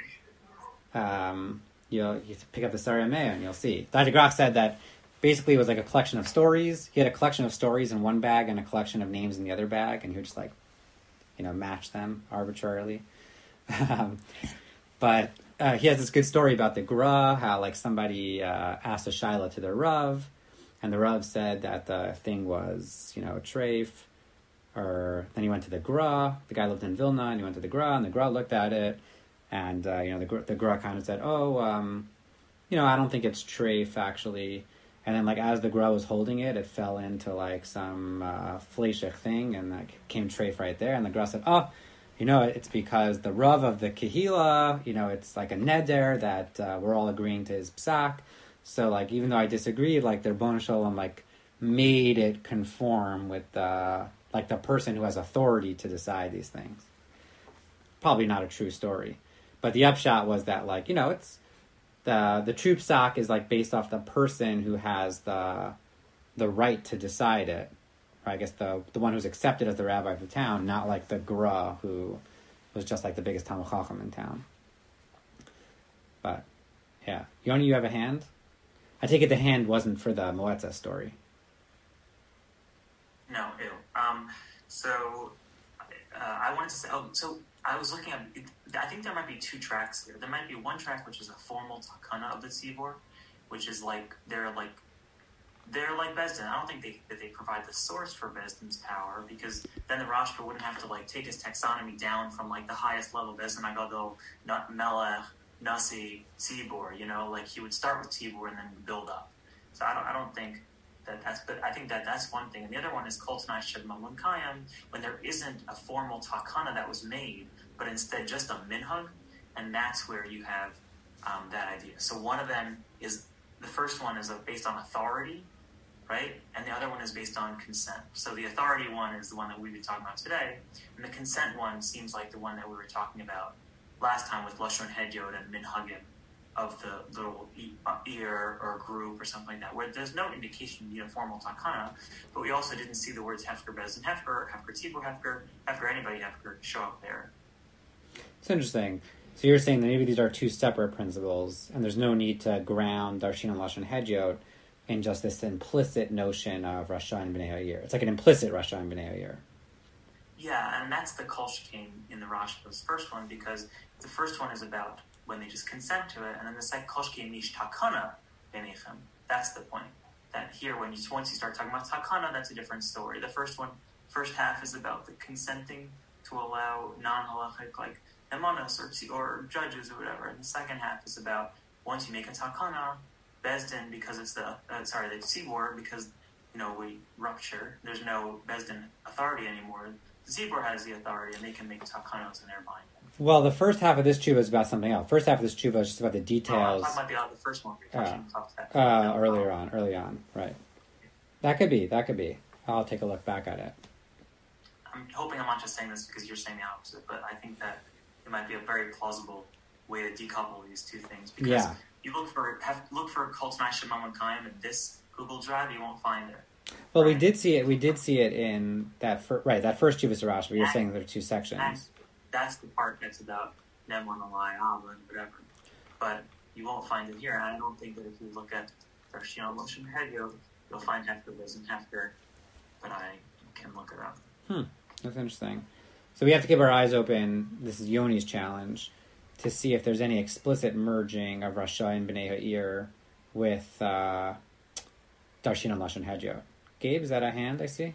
Um. You'll you pick up the Sarya Mea and you'll see. Doctor Grach said that basically it was like a collection of stories. He had a collection of stories in one bag and a collection of names in the other bag, and he would just like, you know, match them arbitrarily. um, but uh, he has this good story about the Gra, how like somebody uh, asked a Shaila to the Rav, and the Rav said that the thing was, you know, treif. Or then he went to the Gra. The guy lived in Vilna, and he went to the Gra, and the Gra looked at it. And, uh, you know, the, the Gra kind of said, oh, um, you know, I don't think it's treif, actually. And then, like, as the Gra was holding it, it fell into, like, some uh, fleshich thing, and that came treif right there. And the Gra said, oh, you know, it's because the Rav of the Kehila, you know, it's like a neder that uh, we're all agreeing to his psak. So, like, even though I disagreed, like, their Bon Shalom, like, made it conform with, the like, the person who has authority to decide these things. Probably not a true story. But the upshot was that, like, you know, it's the the true psak is like based off the person who has the the right to decide it. Or I guess the the one who's accepted as the rabbi of the town, not like the Gra who was just like the biggest Talmud Chacham in town. But yeah, Yoni, you have a hand. I take it the hand wasn't for the Moetzah story. No, ew. Um, so uh, I wanted to say. Oh, so. I was looking at, I think there might be two tracks here. There might be one track which is a formal takana of the tzibor, which is like, they're like, they're like Bezdin. I don't think they that they provide the source for Bezdin's power, because then the Rashba wouldn't have to like take his taxonomy down from like the highest level, Bezdin Agadol, not Melech, Nasi, Tzibor, you know, like he would start with Tzibor and then build up. So I don't, I don't think that that's, but I think that that's one thing. And the other one is Kol Tanai Shed Mamun Kayam, when there isn't a formal takana that was made, but instead just a minhag, and that's where you have um, that idea. So one of them is, the first one is based on authority, right? And the other one is based on consent. So the authority one is the one that we've been talking about today, and the consent one seems like the one that we were talking about last time with Lashon Hedyot and minhagim of the little ear or group or something like that, where there's no indication you need a formal takana, but we also didn't see the words Hefker, Bezdin, Hefker, Hefker, Tzibor, Hefker, Hefker, anybody, Hefker show up there. It's interesting. So you're saying that maybe these are two separate principles, and there's no need to ground Darshin and Lashon Hedyot in just this implicit notion of Rasha and Bnei Ha'ir. It's like an implicit Rasha and Bnei Ha'ir. Yeah, and that's the Kol Shekin in the Rashba's first one, because the first one is about when they just consent to it, and then the second Kol Shekin Nish Takana Benechem. That's the point. That here, when you once you start talking about Takana, that's a different story. The first one, first half is about the consenting to allow non-halachic, like emanos or, or judges or whatever. And the second half is about once you make a takana, Bezdin, because it's the, uh, sorry, the tzibor, because, you know, we rupture, there's no Bezdin authority anymore. The tzibor has the authority, and they can make takanos in their mind. Well, the first half of this tshuva is about something else. First half of this tshuva is just about the details. Oh, that might be out the first one. Uh, that. uh, no, earlier on, early on, right. That could be, that could be. I'll take a look back at it. I'm hoping I'm not just saying this because you're saying the opposite, but I think that it might be a very plausible way to decouple these two things. Because Yeah. you look for have, look for Kol Tanai Shema L'Kayim in this Google Drive, you won't find it. Well, we Right. did see it. We did see it in that fir- right that first Chuvas Rashi. We were And- saying there are two sections. And that's the part that's about Nemon Alai Abba and whatever. But you won't find it here. And I don't think that if you look at Darshino Moshe Hedyo, you'll find Hefker Bez and Hefker. But I can look it up. Hmm, that's interesting. So we have to keep our eyes open. This is Yoni's challenge to see if there's any explicit merging of Rasha and Bnei Ha'ir with uh, Darshin and Lashon Hedyo. Gabe, is that a hand I see?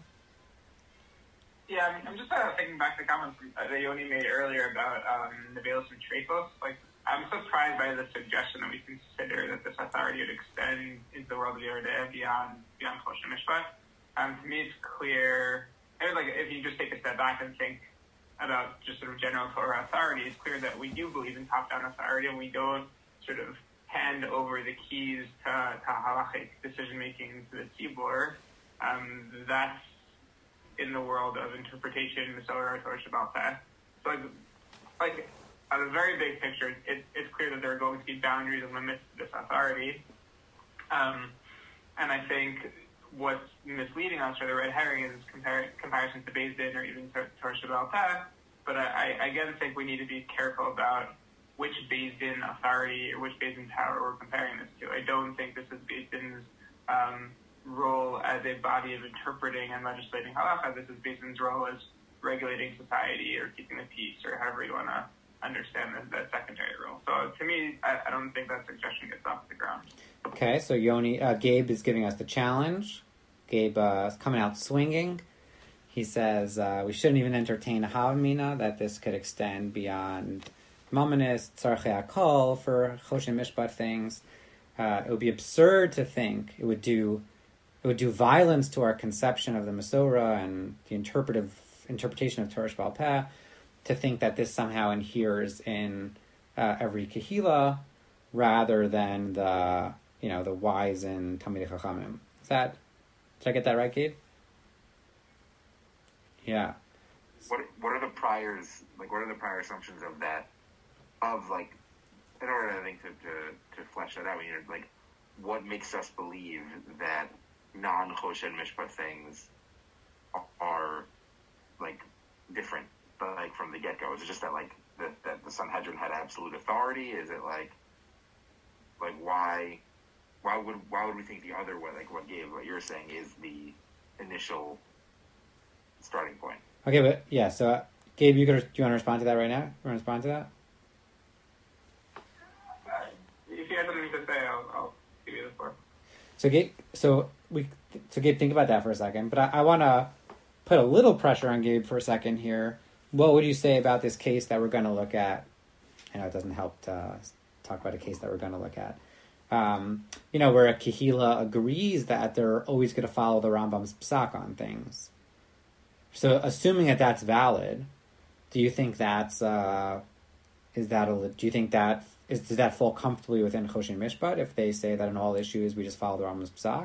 Yeah, I mean, I'm just uh, thinking back to the comments that Yoni made earlier about um, Nevelos and Trefos. Like, I'm surprised by the suggestion that we consider that this authority would extend into the world of Yerideh beyond beyond Choshen Mishpat. Um, to me, it's clear. I mean, like, if you just take a step back and think about just sort of general Torah authority, it's clear that we do believe in top-down authority, and we don't sort of hand over the keys to, to halachic decision-making to the tzibur. Um, that's in the world of interpretation, Masorah, Torah, Shabbat Peh. So, like, like, on a very big picture, it, it's clear that there are going to be boundaries and limits to this authority. Um, and I think what's misleading us, or the red herring, is compar- comparison to Beis Din or even to Torah Shabbat Peh. But I, I again think we need to be careful about which Beis Din authority or which Beis Din power we're comparing this to. I don't think this is Beis Din's um, role as a body of interpreting and legislating halacha. This is Beis Din's role as regulating society or keeping the peace, or however you want to understand that, that secondary role. So to me, I, I don't think that suggestion gets off the ground. Okay, so Yoni, uh, Gabe is giving us the challenge. Gabe uh, is coming out swinging. He says uh, we shouldn't even entertain a havamina that this could extend beyond Mominist, Tzarchei HaKol for Choshen Mishpat things. Uh, it would be absurd to think it would do it would do violence to our conception of the Masorah and the interpretive interpretation of Torah Sheba'al Peh to think that this somehow adheres in uh, every Kehila rather than the you know the wise in Talmidei Chachamim. Is that did I get that right, Gabe? Yeah. What what are the priors like? What are the prior assumptions of that? Of like, in order I think to to, to flesh that out, you know, like what makes us believe that non-Choshen Mishpat things are, are like different, but like from the get go? Is it just that like that that the Sanhedrin had absolute authority? Is it like like why why would why would we think the other way? Like what Gabe, what you're saying is the initial starting point. Okay, but yeah, so uh, Gabe, you could, do you want to respond to that right now? You want to respond to that? Uh, if you have something to say, I'll, I'll give you the floor. So Gabe, so we, so Gabe, think about that for a second. But I, I want to put a little pressure on Gabe for a second here. What would you say about this case that we're going to look at? I know it doesn't help to talk about a case that we're going to look at. Um, you know, where a Kehila agrees that they're always going to follow the Rambam's psak on things. So, assuming that that's valid, do you think that's uh, is that a, do you think that is does that fall comfortably within Choshen Mishpat if they say that in all issues we just follow the Rambam's psak?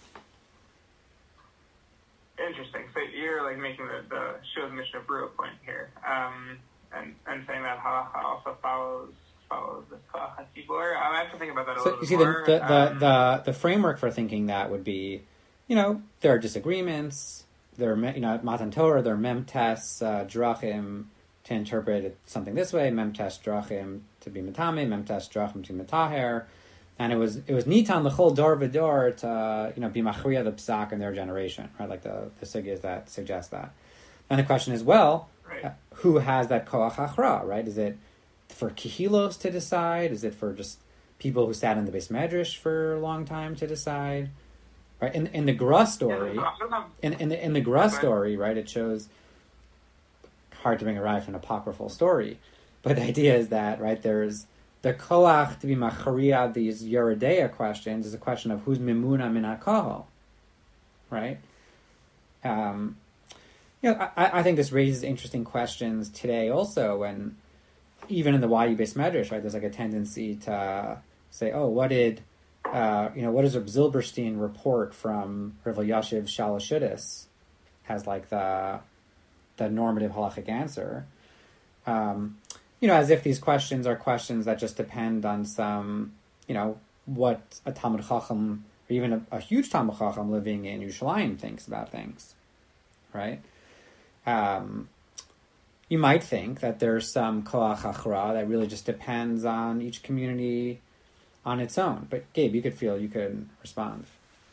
Interesting. So you're like making the the Shuvas Mishnah Berurah point here, um, and and saying that halacha also follows follows this Koach HaTzibur. I have to think about that a So little you bit see, more. the the, um, the the the framework for thinking that would be, you know, there are disagreements. There are, you know, Matan Torah, there are memtes uh, drachim to interpret it something this way, memtes drachim to be metame, memtes drachim to be metaher, and it was it was nitan lechol dor v'dor to you know be machriya the psak in their generation, right? Like the the sugyas that suggest that. And the question is, well, Right. uh, who has that koach achra, right? Is it for kehilos to decide? Is it for just people who sat in the Beis Medrash for a long time to decide? Right, in in the Gra story, in in the in the Gra story, right, it shows hard to bring a ride from an apocryphal story, but the idea is that right there's the koach to be machariya these Yeridea questions is a question of who's mimuna min hakahal, right? Um, you know, I, I think this raises interesting questions today also, when even in the Wadi Beis Medrash, right, there's like a tendency to say, oh, what did Uh, you know, what does Reb Zilberstein report from Rav Yashiv Shalashudis as like the the normative halachic answer? Um, you you know, as if these questions are questions that just depend on some, you know, what a Talmud Chacham, or even a, a huge Talmud Chacham living in Yerushalayim thinks about things, right? Um, you might think that there's some koach achra that really just depends on each community on its own. But Gabe, you could feel you could respond.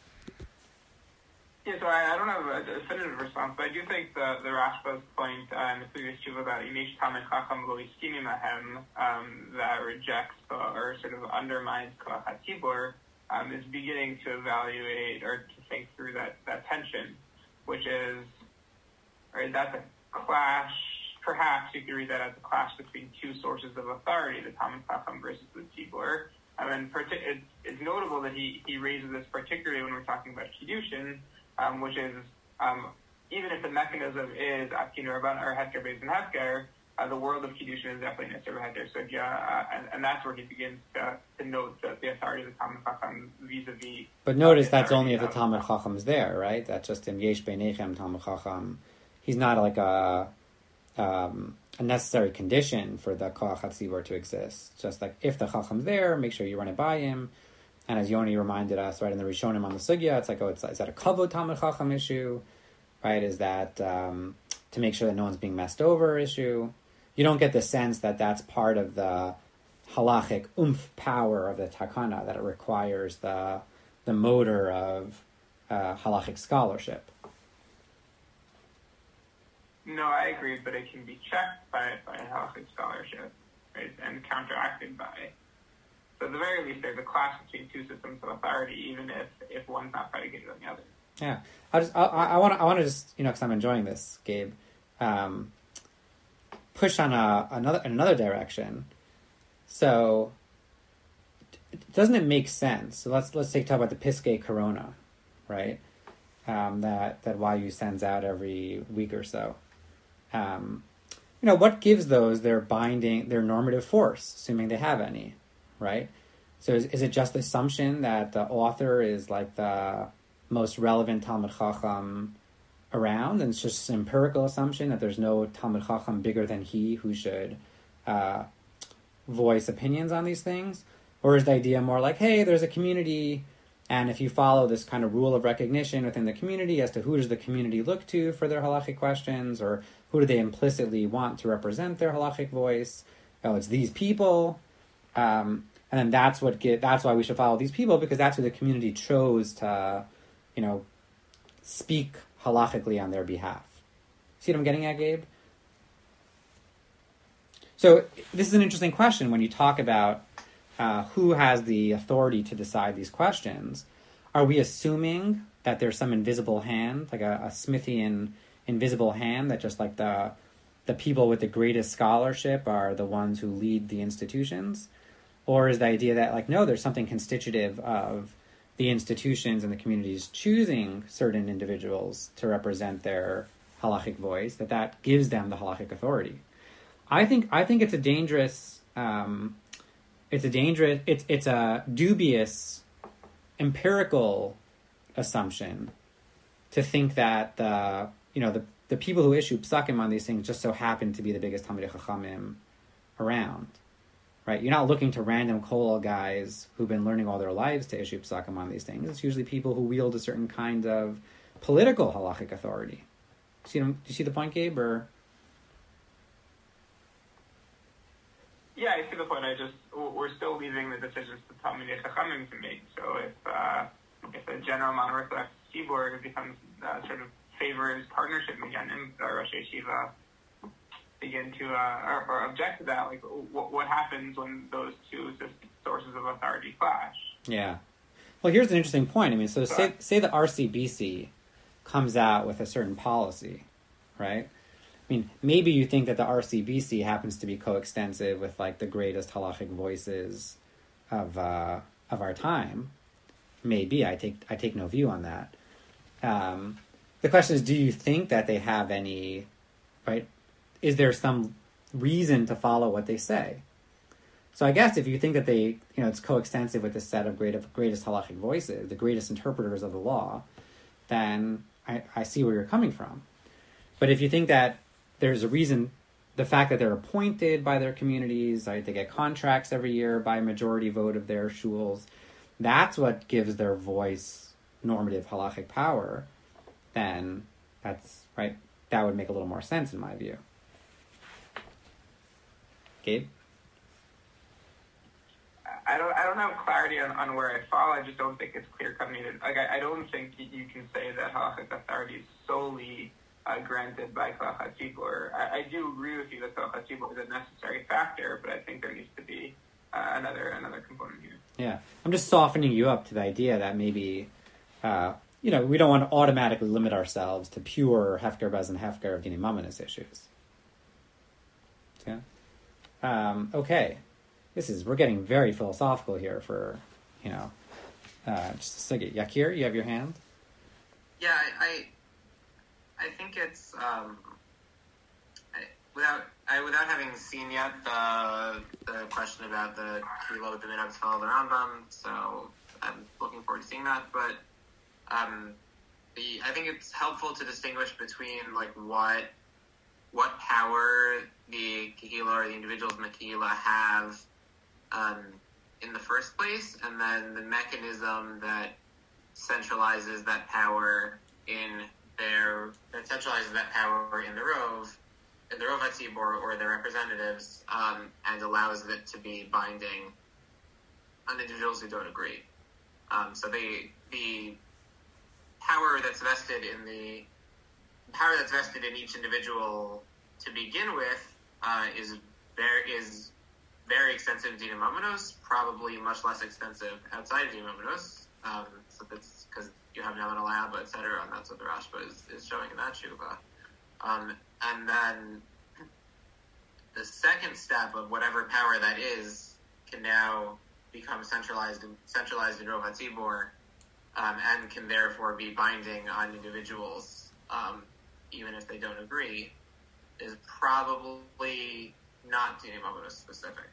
Yeah, so I, I don't have a definitive response, but I do think the the Rashba's point uh, in the previous tshuva about Imish Talmud Chacham Lo Yiskinim Ahem, um that rejects uh, or sort of undermines Koach HaTzibur, um, is beginning to evaluate or to think through that, that tension, which is, right, that's a clash. Perhaps you could read that as a clash between two sources of authority, the Talmud Chacham versus the Tzibur. I mean, it's, it's notable that he, he raises this particularly when we're talking about Kiddushin, um, which is, um, even if the mechanism is Atkin Rabban or Heter based in Hefker, uh, the world of Kiddushin is definitely Nisr Heter Sugya, uh, and, and that's where he begins to, to note that the authority of the Talmud Chacham vis-a-vis. But notice uh, that's only if the Talmud Chacham is there, right? That's just in Yesh Beinechem Talmud Chacham. He's not like a... Um, a necessary condition for the Koach HaTzibur to exist. Just like if the Chacham's there, make sure you run it by him. And as Yoni reminded us, right, in the Rishonim on the Sugya, it's like, oh, it's, is that a Kavod Talmud Chacham issue? Right, is that um, to make sure that no one's being messed over issue? You don't get the sense that that's part of the halachic oomph power of the Takana, that it requires the the motor of uh, halachic scholarship. No, I agree, but it can be checked by by halachic scholarship, right, and counteracted by. So at the very least, there's a clash between two systems of authority, even if, if one's not predicated on the other. Yeah, I just I want I want to just you know because I'm enjoying this, Gabe, um, push on a another in another direction. So, doesn't it make sense? So let's let's take talk about the Piskei Corona, right? Um, that that Y U sends out every week or so. Um, you know, what gives those their binding, their normative force, assuming they have any, right? So is, is it just the assumption that the author is like the most relevant Talmud Chacham around, and it's just an empirical assumption that there's no Talmud Chacham bigger than he who should uh, voice opinions on these things? Or is the idea more like, hey, there's a community, and if you follow this kind of rule of recognition within the community as to who does the community look to for their halachic questions, or who do they implicitly want to represent their halachic voice? Oh, it's these people. Um, and then that's what get, that's why we should follow these people, because that's who the community chose to, you know, speak halachically on their behalf. See what I'm getting at, Gabe? So this is an interesting question when you talk about uh, who has the authority to decide these questions. Are we assuming that there's some invisible hand, like a, a Smithian invisible hand, that just like the the people with the greatest scholarship are the ones who lead the institutions? Or is the idea that, like, no, there's something constitutive of the institutions and the communities choosing certain individuals to represent their halachic voice, that that gives them the halachic authority? I think I think it's a dangerous, um, it's a dangerous, it's it's a dubious empirical assumption to think that the you know the the people who issue psakim on these things just so happen to be the biggest Talmidei Chachamim around, right? You're not looking to random kollel guys who've been learning all their lives to issue psakim on these things. It's usually people who wield a certain kind of political halachic authority. See, do you see the point, Gabe? Or yeah, I see the point. I just we're still leaving the decisions to Talmidei Chachamim to make. So if uh, if the general non-orthodox Tzibur becomes uh, sort of favors partnership again, and the Rosh Yeshiva begin to uh, or, or object to that, like what, what happens when those two sources of authority clash? Yeah. Well, here's an interesting point. I mean, so say say the R C B C comes out with a certain policy, right? I mean, maybe you think that the R C B C happens to be coextensive with like the greatest halachic voices of uh, of our time. Maybe I take I take no view on that. Um, the question is, do you think that they have any, right? Is there some reason to follow what they say? So I guess if you think that they, you know, it's coextensive with the set of great, greatest halachic voices, the greatest interpreters of the law, then I, I see where you're coming from. But if you think that there's a reason the fact that they're appointed by their communities, right? They get contracts every year by majority vote of their shuls. That's what gives their voice normative halachic power. Then that's right. That would make a little more sense in my view. Gabe? I don't. I don't have clarity on, on where I fall. I just don't think it's clear cut. Like I, I don't think you can say that halachic authority is solely uh, granted by Koach HaTzibur. I, I do agree with you that Koach HaTzibur is a necessary factor, but I think there needs to be uh, another another component here. Yeah, I'm just softening you up to the idea that maybe, uh, you know, we don't want to automatically limit ourselves to pure hefker bez and hefker of Dini Mamonis issues. Yeah. Um, okay. This is, we're getting very philosophical here for, you know, uh, just a second. Yakir, you have your hand? Yeah, I, I, I think it's, um, I, without, I, without having seen yet the, the question about the Kilo with the Minhag Tzfal the Rambam, so I'm looking forward to seeing that, but, um, the, I think it's helpful to distinguish between, like, what, what power the Kehila or the individuals in the Kehila have Um, in the first place, and then the mechanism that centralizes that power in their that centralizes that power in the Rov, in the Rov HaTzibur or their representatives, um, and allows it to be binding on individuals who don't agree. Um, so the the power that's vested in the power that's vested in each individual to begin with uh, is there is. very extensive Dina Mamonos, probably much less extensive outside of Dina Mamonos. Um, so that's because you have Naman Alaba, et cetera, and that's what the Rashba is, is showing in that Shuvah. Um, and then the second step of whatever power that is can now become centralized in, centralized in Rov HaTzibur, um, and can therefore be binding on individuals, um, even if they don't agree, is probably not Dina Mamonos specific.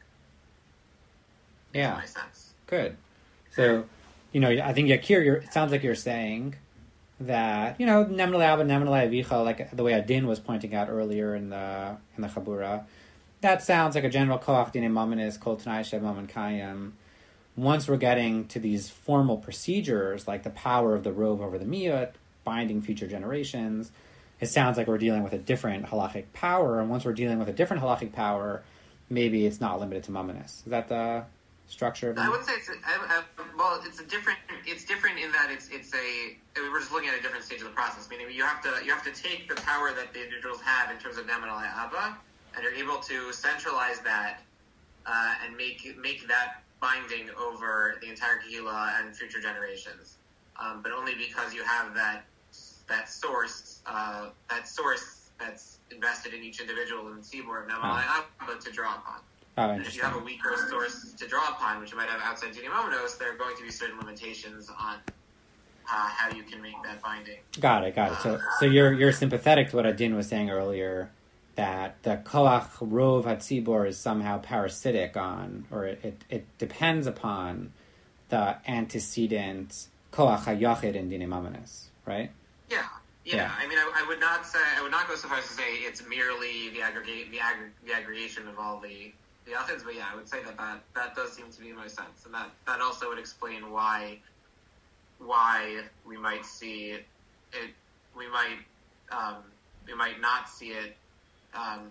Yeah. In my sense. Good. So, you know, I think Yakir, you're, it sounds like you're saying that, you know, Neman Le'Ab and Neman Le'Avicha, like the way Adin was pointing out earlier in the in the Chabura, that sounds like a general koach dine mamonis, kol tanai sheb mammon kayim. Once we're getting to these formal procedures, like the power of the rov over the miyut, binding future generations, it sounds like we're dealing with a different halachic power, and once we're dealing with a different halachic power, maybe it's not limited to mamonis. Is that the structure of it? I would say it's a, I, I, well, it's a different. It's different in that it's it's a. We're just looking at a different stage of the process. Meaning, you have to you have to take the power that the individuals have in terms of Neman Alaba, and you're able to centralize that uh, and make make that binding over the entire Kehila and future generations. Um, but only because you have that that source uh, that source that's invested in each individual in the Tzibur of Neman Alaba to draw upon. Oh, and if you have a weaker source to draw upon, which you might have outside Dina Mamonos, there are going to be certain limitations on uh, how you can make that binding. Got it, got it. So, so you're you're sympathetic to what Adin was saying earlier, that the koach rov hatzibur is somehow parasitic on, or it, it, it depends upon the antecedent koach hayachid in Dina Mamonos, right? Yeah. Yeah, yeah. I mean, I, I would not say I would not go so far as to say it's merely the aggregate the, ag- the aggregation of all the the yachids, but yeah, I would say that, that that does seem to be my sense, and that, that also would explain why why we might see it. it we might um, we might not see it um,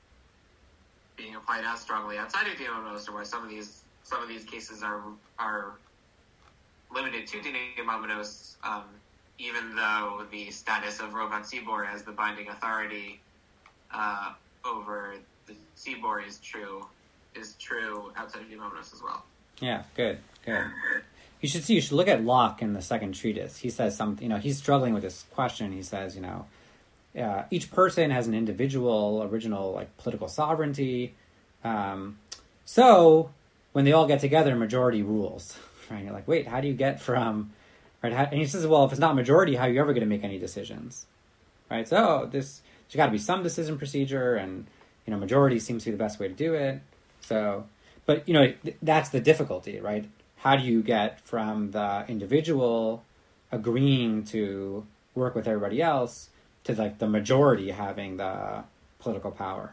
being applied as strongly outside of Dina Mamonos, or why some of these some of these cases are are limited to Dina Mamonos. Um, even though the status of Rov HaTzibur as the binding authority uh, over the Tzibur is true, is true outside of Dina Mamonos as well. Yeah, good, good. You should see, you should look at Locke in the second treatise. He says something, you know, he's struggling with this question. He says, you know, uh, each person has an individual, original, like, political sovereignty. Um, so, when they all get together, majority rules. Right? You're like, wait, how do you get from... Right? And he says, well, if it's not majority, how are you ever going to make any decisions? Right? So this, there's got to be some decision procedure, and, you know, majority seems to be the best way to do it. So, but, you know, th- that's the difficulty, right? How do you get from the individual agreeing to work with everybody else to, like, the majority having the political power?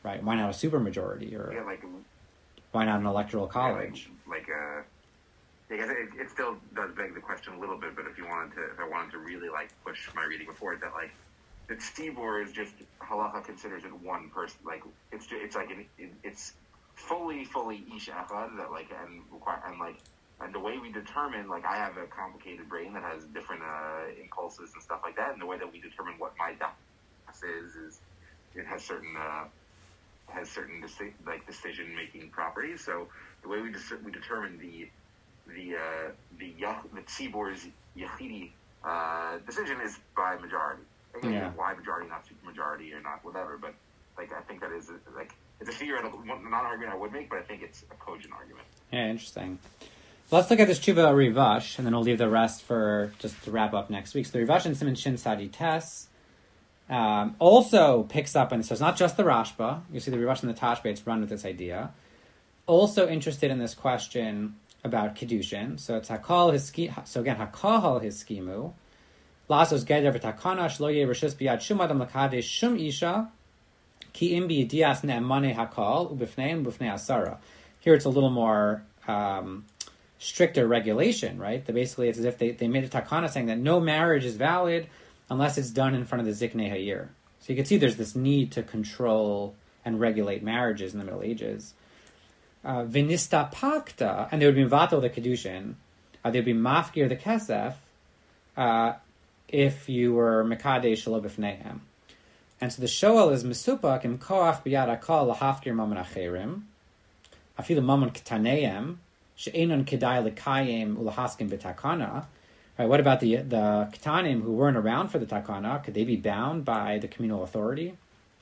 right? Why not a supermajority, or Yeah, like why not an electoral yeah, college? like, like uh, I guess it, it still does beg the question a little bit. But if you wanted to, if I wanted to really like push my reading before it, that like that Stibor is just halacha considers it one person. Like it's just, it's like an, it, it's fully fully ish echad that like and require and like. And the way we determine, like, I have a complicated brain that has different uh, impulses and stuff like that. And the way that we determine what my das is, is it has certain, uh, has certain deci- like decision making properties. So the way we de- we determine the the uh, the yach- the Tzibor's yachidi uh, decision is by majority. Again, Yeah. Why majority, not supermajority, or not whatever. But like, I think that is like it's a theoretical, not an argument I would make, but I think it's a cogent argument. Yeah, interesting. Let's look at this Tshuva Rivash, and then we'll leave the rest for just to wrap up next week. So the Rivash in Siman Shin Sadi Tes um, also picks up, and so it's not just the Rashba. You see the Rivash and the Tashbates run with this idea. Also interested in this question about Kedushin. So it's Hakal Hiski. So again, Hakal Hiskimu. Lasos Geder v'Takana Shlo Yeh Rishus Biyad Shum Adam Lakadesh Shum Isha Ki Im B'Yidias Ne'emane Hakal Ubifnei Ubifnei Asara. Here it's a little more Um, stricter regulation, right? That basically it's as if they, they made a takana saying that no marriage is valid unless it's done in front of the Ziknei Hayir. So you can see there's this need to control and regulate marriages in the Middle Ages. Uh, Vinista pakta, and they would be vato the kedushin, uh, they'd be mafkir the kesef, uh, if you were mekadesh shelo b'fneihem. And so the shoel is mesupak im koach b'yad akal lahafkir mamon acherim, afilu mamon ketaneim, she'enon kedai lekayim ulahaskim b'takana. Right, what about the the ketanim who weren't around for the takana? Could they be bound by the communal authority?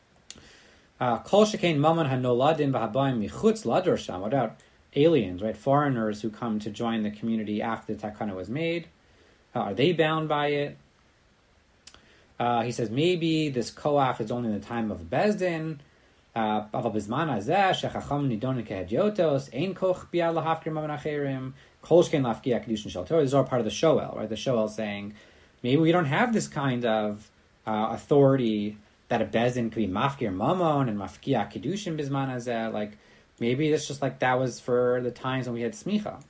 Kol shekein mamon hanoladim v'habayim michutz lador sham. What about aliens, right? Foreigners who come to join the community after the takana was made. Uh, are they bound by it? Uh, he says maybe this koach is only in the time of Bezdin. Aval bizman hazeh shechacham nidonin kehedyotos ein koch biyad lahafkir mamon acherim kol shkein lafkia kedushin shel Torah. These are all part of the shoel, right? The shoel saying maybe we don't have this kind of uh, authority that a Bezdin could be mafkir mamon and mafkia kedushin bizman hazeh. Like maybe it's just like that was for the times when we had smicha.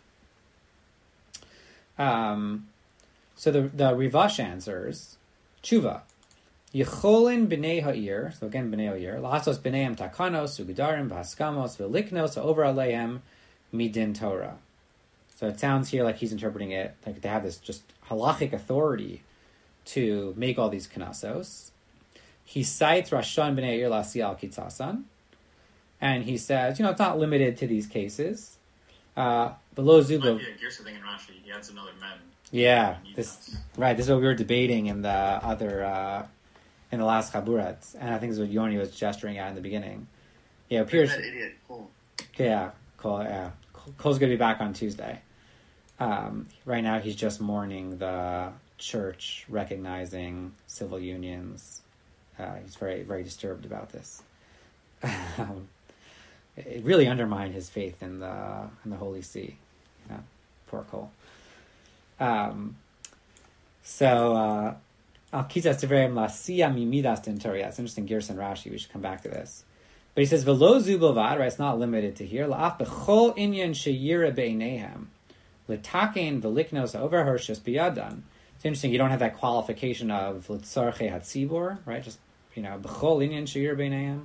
Um, so the the Rivash answers tshuva. Yecholin b'nei ha'ir, so again b'nei ha'ir, lahasos b'neihem takanos, ugedarim, v'haskamos, v'liknos, over aleihem, midin Torah. So it sounds here like he's interpreting it, like they have this just halachic authority to make all these knasos. He cites Rashan b'nei ha'ir lasi al kitzasan, and he says, you know, it's not limited to these cases. Uh, below Zubov. Might be a Gersa thing in Rashi. He adds another men. Yeah, this right. This is what we were debating in the other. Uh, in the last Chaburat, and I think this is what Yoni was gesturing at in the beginning. Yeah, appears. That idiot, Cole. Yeah, Cole. Yeah, Cole's going to be back on Tuesday. Um, right now, he's just mourning the church recognizing civil unions. Uh, he's very, very disturbed about this. um, it really undermined his faith in the in the Holy See. Yeah, poor Cole. Um, so. Uh, It's interesting, Gerson Rashi, we should come back to this. But he says, Velo zubavad, right, it's not limited to here. La'af b'chol inyan sheyira be'enehem. L'takein v'liknos overhershus biyadan. It's interesting, you don't have that qualification of l'tzarche hatzibor, right, just, you know, b'chol inyan sheyira be'enehem.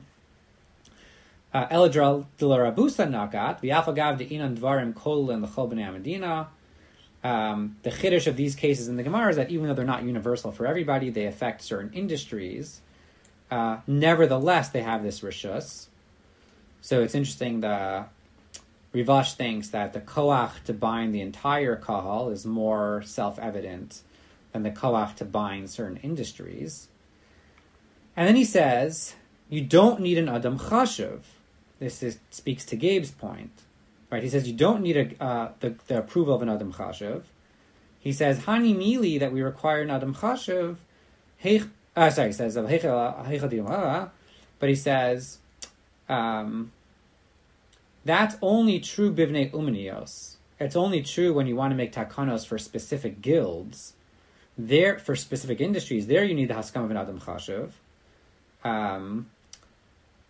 Eladral d'larabusa nakat, v'yafagav de'inan dvarim kol and l'chol b'nei Medina. Um, the chiddush of these cases in the Gemara is that even though they're not universal for everybody, they affect certain industries. Uh, nevertheless, they have this rishus. So it's interesting, the Rivash thinks that the koach to bind the entire kahal is more self-evident than the koach to bind certain industries. And then he says, you don't need an adam chashuv. This is, speaks to Gabe's point. Right, he says you don't need a, uh, the, the approval of an Adam Chashuv. He says, Hani Mili, that we require an Adam Chashuv. Uh, sorry, he says, but he says, um, that's only true Bivnei Umnios. It's only true when you want to make takanos for specific guilds. There, for specific industries, there you need the Haskam of an Adam Chashuv. Um,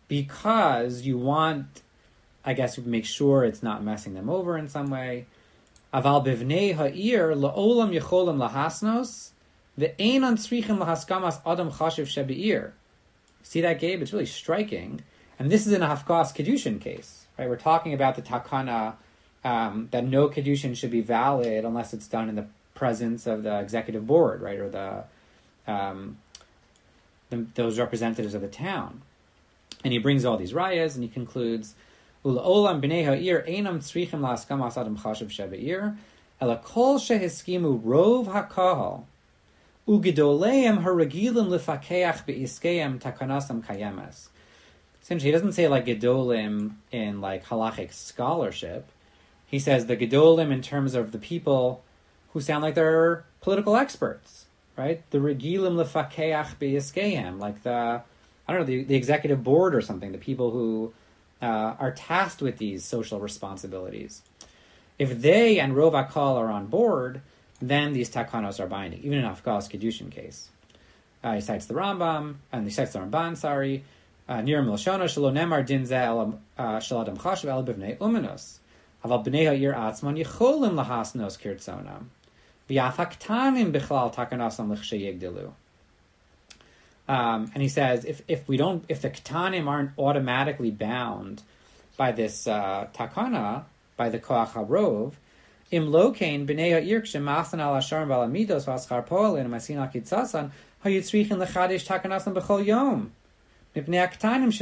because you want, I guess, make sure it's not messing them over in some way. Aval bivnei ha'ir la'olam yecholim lahasnos ve'ein tzrichim lahaskamas adam chashiv shebe'ir. See that, Gabe? It's really striking. And this is in a Hafkas Kedushin case, right? We're talking about the takana um, that no Kedushin should be valid unless it's done in the presence of the executive board, right? Or the, um, the those representatives of the town. And he brings all these rayas and he concludes, Ula'olam b'nei ha'ir einam tzrichim la'askamas adam chashiv shebe'ir ela kol shehiskimu rov ha'kahal ugedoleim haragilim lefakeach be'iskeim takanasam kayemes. Essentially, he doesn't say like gedolim in like halachic scholarship. He says the gedolim in terms of the people who sound like they're political experts, right? The regilim lefakeach be'iskeim, like the, I don't know, the, the executive board or something, the people who uh, are tasked with these social responsibilities. If they and Rov HaKol are on board, then these takanos are binding, even in Hafkas Kedushin case. Uh, he cites the Rambam, and he cites the Ramban, sorry, Nir Milshona Shelo Nemar Din Ze El Shel Adam Chashuv El B'Vnei Umenos Aval B'nei Ha'ir Atzman Yecholim Lahasnos Kirtzonam V'Af Haktanim Bichlal Takanasam L'Chshei Yigdilu. Um, and he says, if if we don't, if the Ketanim aren't automatically bound by this uh, takana, by the Koach HaRov, Im Lokein B'nei Ha'ir K'Shemasan Al Hasharim B'Al Amidos V'Aschar Po'alin Masina Kitzatsan Ha'yitzrichin L'Chadesh Takanasam B'Chol Yom. Right, at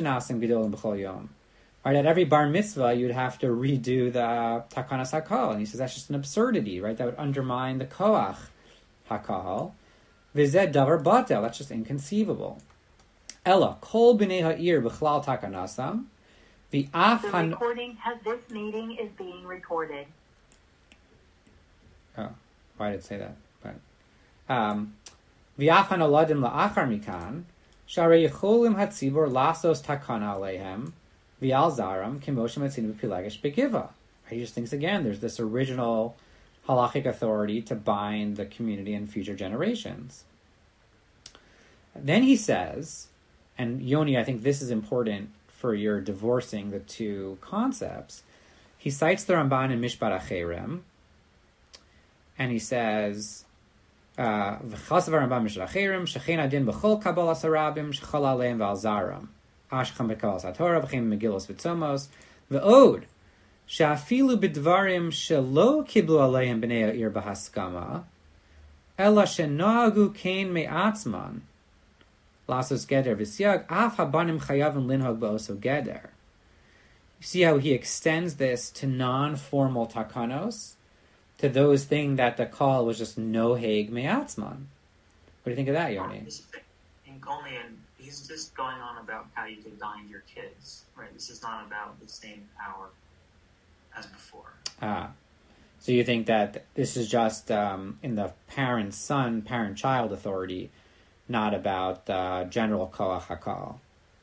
every bar mitzvah, you'd have to redo the takanas hakal, and he says that's just an absurdity, right? That would undermine the koach hakal. V'zed davar batel, that's just inconceivable. Ella kol b'nei ha'ir b'chlal takanasam. The recording has this meeting is being recorded. Oh, why did it say that? But um, v'af hanoladim la'achar mikan. Sharei Yecholim Hatzibor Lasos Takana Alehem Vial Zaram Kimoshe Matzinu Pilagish Begiva. He just thinks again there's this original halachic authority to bind the community and future generations. Then he says, and Yoni, I think this is important for your divorcing the two concepts. He cites the Ramban in Mishpat Acherem, and he says, V'chas v'Rambam Mishpat Acherem shechein adin b'chol kabbalas harabim shechol aleim v'al zaram ashchem b'kabbalas haTorah v'chein megillos v'tzomos v'od she'afilu b'dvarim shelo kiblu aleim b'nei ha'ir b'haskama ela shenoagu kein me'atzman lasos geder v'siag af habanim chayavim linhog ba'oso geder. You see how he extends this to non-formal takanos, to those things that the call was just no heg me'atzman. What do you think of that, Yoni? I think only in, he's just going on about how you can bind your kids, right? This is not about the same power as before. Ah, so you think that this is just um, in the parent-son, parent-child authority, not about uh, general koach hakal.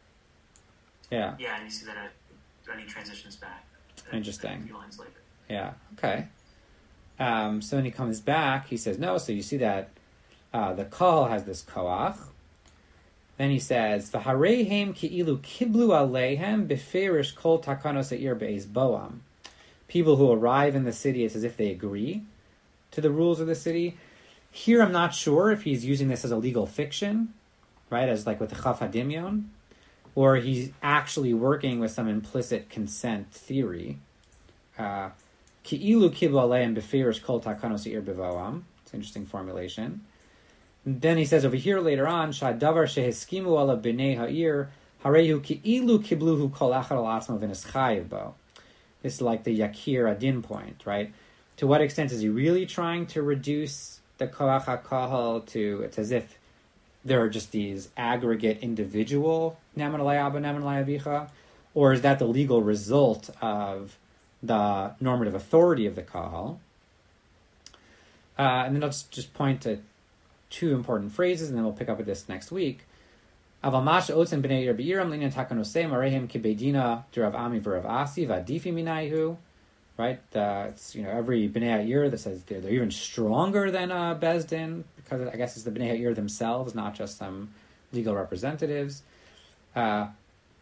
Yeah. Yeah, and you see that it, when he transitions back. Interesting. A few lines later. Yeah. Okay. Um, so when he comes back, he says, no, so you see that uh, the kol has this koach. Then he says, V'hareihem ki'ilu kiblu aleihem beferish kol takanos ha'ir be'ez boam. People who arrive in the city, it's as if they agree to the rules of the city. Here I'm not sure if he's using this as a legal fiction, right, as like with the Chaf HaDimyon, or he's actually working with some implicit consent theory. Uh, Ki'ilu kiblu aleim beferish kol takanos ha'ir bevoam. It's an interesting formulation. And then he says over here later on, Shadavar shehiskimu ala b'nei ha'ir harehu ki'ilu kibluhu kol achar al atzmo v'neschayev bo. This is like the Yakir Adin point, right? To what extent is he really trying to reduce the koach hakahal to, it's as if there are just these aggregate individual naman alei abba, naman alei avicha, or is that the legal result of the normative authority of the kahal? Uh, and then I'll just, just point to two important phrases, and then we'll pick up with this next week. Aval mash otzen b'nei yer b'iram linyan takanosei marehem kibedina d'Rav Ami v'Rav Asi v'adifi minayhu. Right, uh, it's, you know, every b'nei ha'ir that says they're, they're even stronger than uh, Bezdin, because I guess it's the b'nei ha'ir themselves, not just some legal representatives. Uh,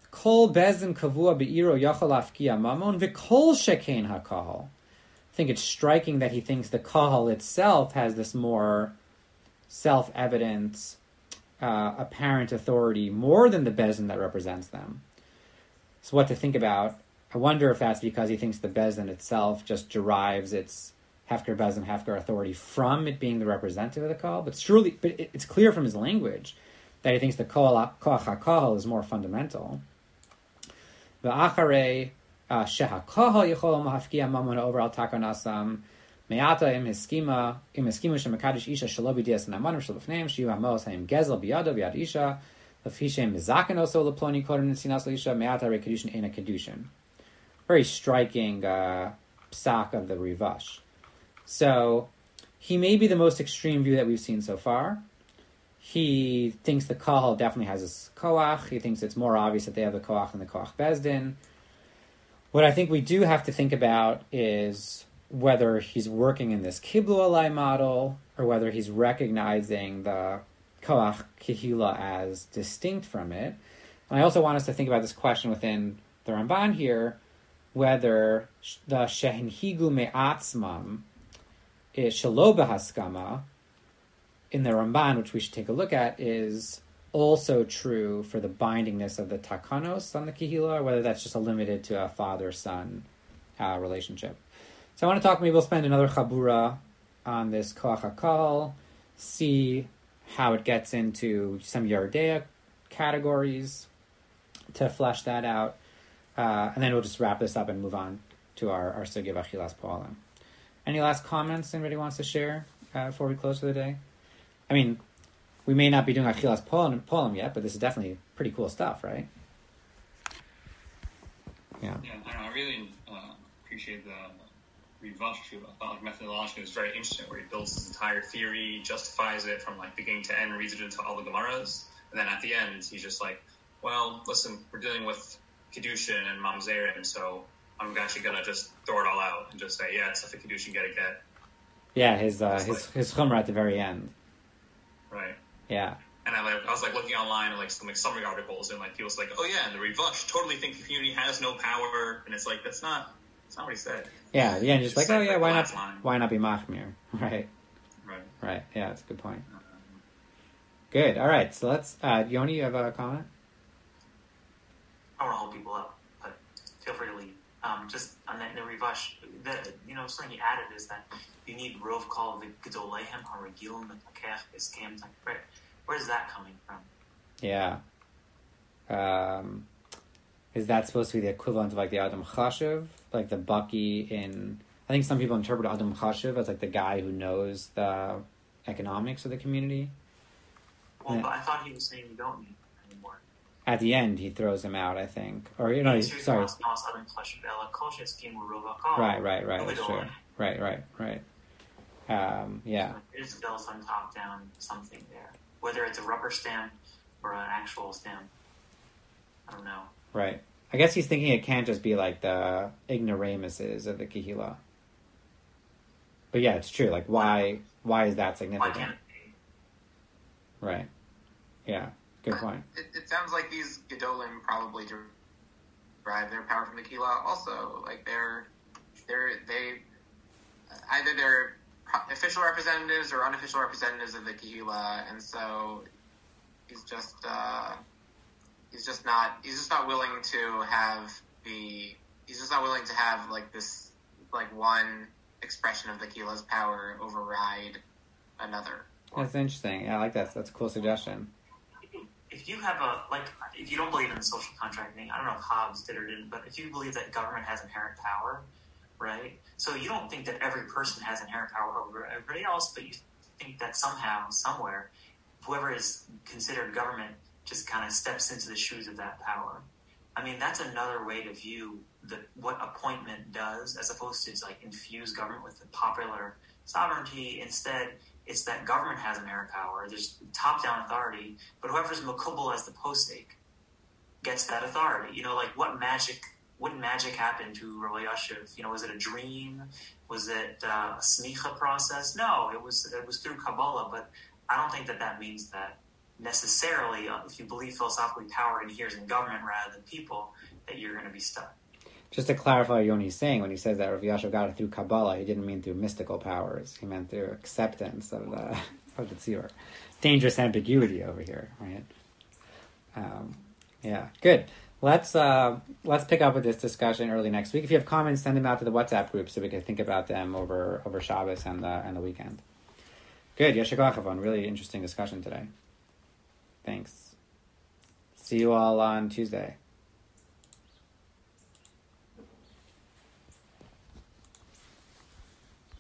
Kol bezin kavua be'iro yachal afkia mamon v'kol shekain hakahal. I think it's striking that he thinks the kahal itself has this more self-evident, uh, apparent authority more than the bezin that represents them. So what to think about? I wonder if that's because he thinks the bezin itself just derives its hefker bezin hefker authority from it being the representative of the kahal. But surely, but it, it's clear from his language that he thinks the koach hakahal is more fundamental. V'acharei sheha kahal yichol mahafkia mamon over al takanasam me'ata im hiskima im hiskima shemakadosh isha shelo b'dias namanim shelo b'fneim shiu hamos haim gezel biyado b'yad isha l'fishem mizaken oso leploni kodem nesinas l'isha me'ata rei kedushin ena kedushin. Very striking uh, psak of the Rivash. So he may be the most extreme view that we've seen so far. He thinks the kahal definitely has this koach. He thinks it's more obvious that they have the koach than the koach bezdin. What I think we do have to think about is whether he's working in this kiblu alai model or whether he's recognizing the koach kehila as distinct from it. And I also want us to think about this question within the Ramban here, whether the shehinhigu me'atzmam is shelo b'haskama in the Ramban, which we should take a look at, is also true for the bindingness of the takanos on the kehila, or whether that's just a limited to a father-son uh, relationship. So I want to talk, maybe we'll spend another chabura on this koach hakahal, see how it gets into some Yerdea categories to flesh that out. Uh, and then we'll just wrap this up and move on to our, our Sugya of Achilas Po'alim. Any last comments anybody wants to share uh, before we close for the day? I mean, we may not be doing Achilas Po'alim yet, but this is definitely pretty cool stuff, right? Yeah. Yeah, I don't know. I really uh, appreciate the Rivash. I thought like, methodologically it was very interesting, where he builds his entire theory, justifies it from like beginning to end, reads it into all the Gemaras, and then at the end he's just like, well, listen, we're dealing with Kedushin and Mamzerim, so I'm actually gonna just throw it all out and just say, yeah, it's a Kedushin, get it, get. Yeah, his uh, his like, his chumrah at the very end. Right. Yeah. And I like I was like looking online and like some like summary articles, and like he was like, oh yeah, and the Rivash totally think the community has no power, and it's like that's not that's not what he said. Yeah, yeah, and just, just like, oh yeah, why not line. why not be machmir? Right. Right. Right. Yeah, that's a good point. Good. All right. So let's uh, Yoni, you have a comment? I don't want to hold people up, but feel free to leave. Um, just on that, the Rivash, the, you know, something he added is that you need rov called the gedolehem haragilim v'takech iskem takpret. Where's that coming from? Yeah. Um, is that supposed to be the equivalent of like the Adam Chashiv, like the Bucky in? I think some people interpret Adam Chashiv as like the guy who knows the economics of the community. Well, yeah. But I thought he was saying you don't need it anymore. At the end, he throws him out, I think. Or, you know, he's, sorry. Right, right, right, that's true. Right, right, right. Um, yeah. It's built on top down something there. Whether it's a rubber stamp or an actual stamp. I don't know. Right. I guess he's thinking it can't just be like the ignoramuses of the Kehila. But yeah, it's true. Like, why why is that significant? Why can't it be? Right. Yeah. Good point. It, it sounds like these Gedolim probably derive their power from the Kehila also. Like, they're, they're, they, either they're official representatives or unofficial representatives of the Kehila, and so he's just, uh, he's just not, he's just not willing to have the, he's just not willing to have, like, this, like, one expression of the Kehila's power override another. That's interesting. Yeah, I like that. That's a cool suggestion. If you have a, like, if you don't believe in the social contract thing, I don't know if Hobbes did or didn't, but if you believe that government has inherent power, right? So you don't think that every person has inherent power over everybody else, but you think that somehow, somewhere, whoever is considered government just kind of steps into the shoes of that power. I mean, that's another way to view the, what appointment does, as opposed to like infuse government with the popular sovereignty. Instead, it's that government has inherent power. There's top-down authority, but whoever's makubal as the posek gets that authority. You know, like what magic? What magic happened to Rabbi Yashiv? You know, was it a dream? Was it uh, a smicha process? No, it was. It was through Kabbalah, but I don't think that that means that necessarily, uh, if you believe philosophically power adheres in government rather than people, that you're going to be stuck. Just to clarify what Yoni's saying, when he says that Rav Yashav got it through Kabbalah, he didn't mean through mystical powers. He meant through acceptance of the, of the tzibur. Dangerous ambiguity over here, right? Um, yeah, good. Let's uh, let's pick up with this discussion early next week. If you have comments, send them out to the WhatsApp group so we can think about them over, over Shabbos and the, and the weekend. Good. Yeshar koach, everyone. Really interesting discussion today. Thanks. See you all on Tuesday.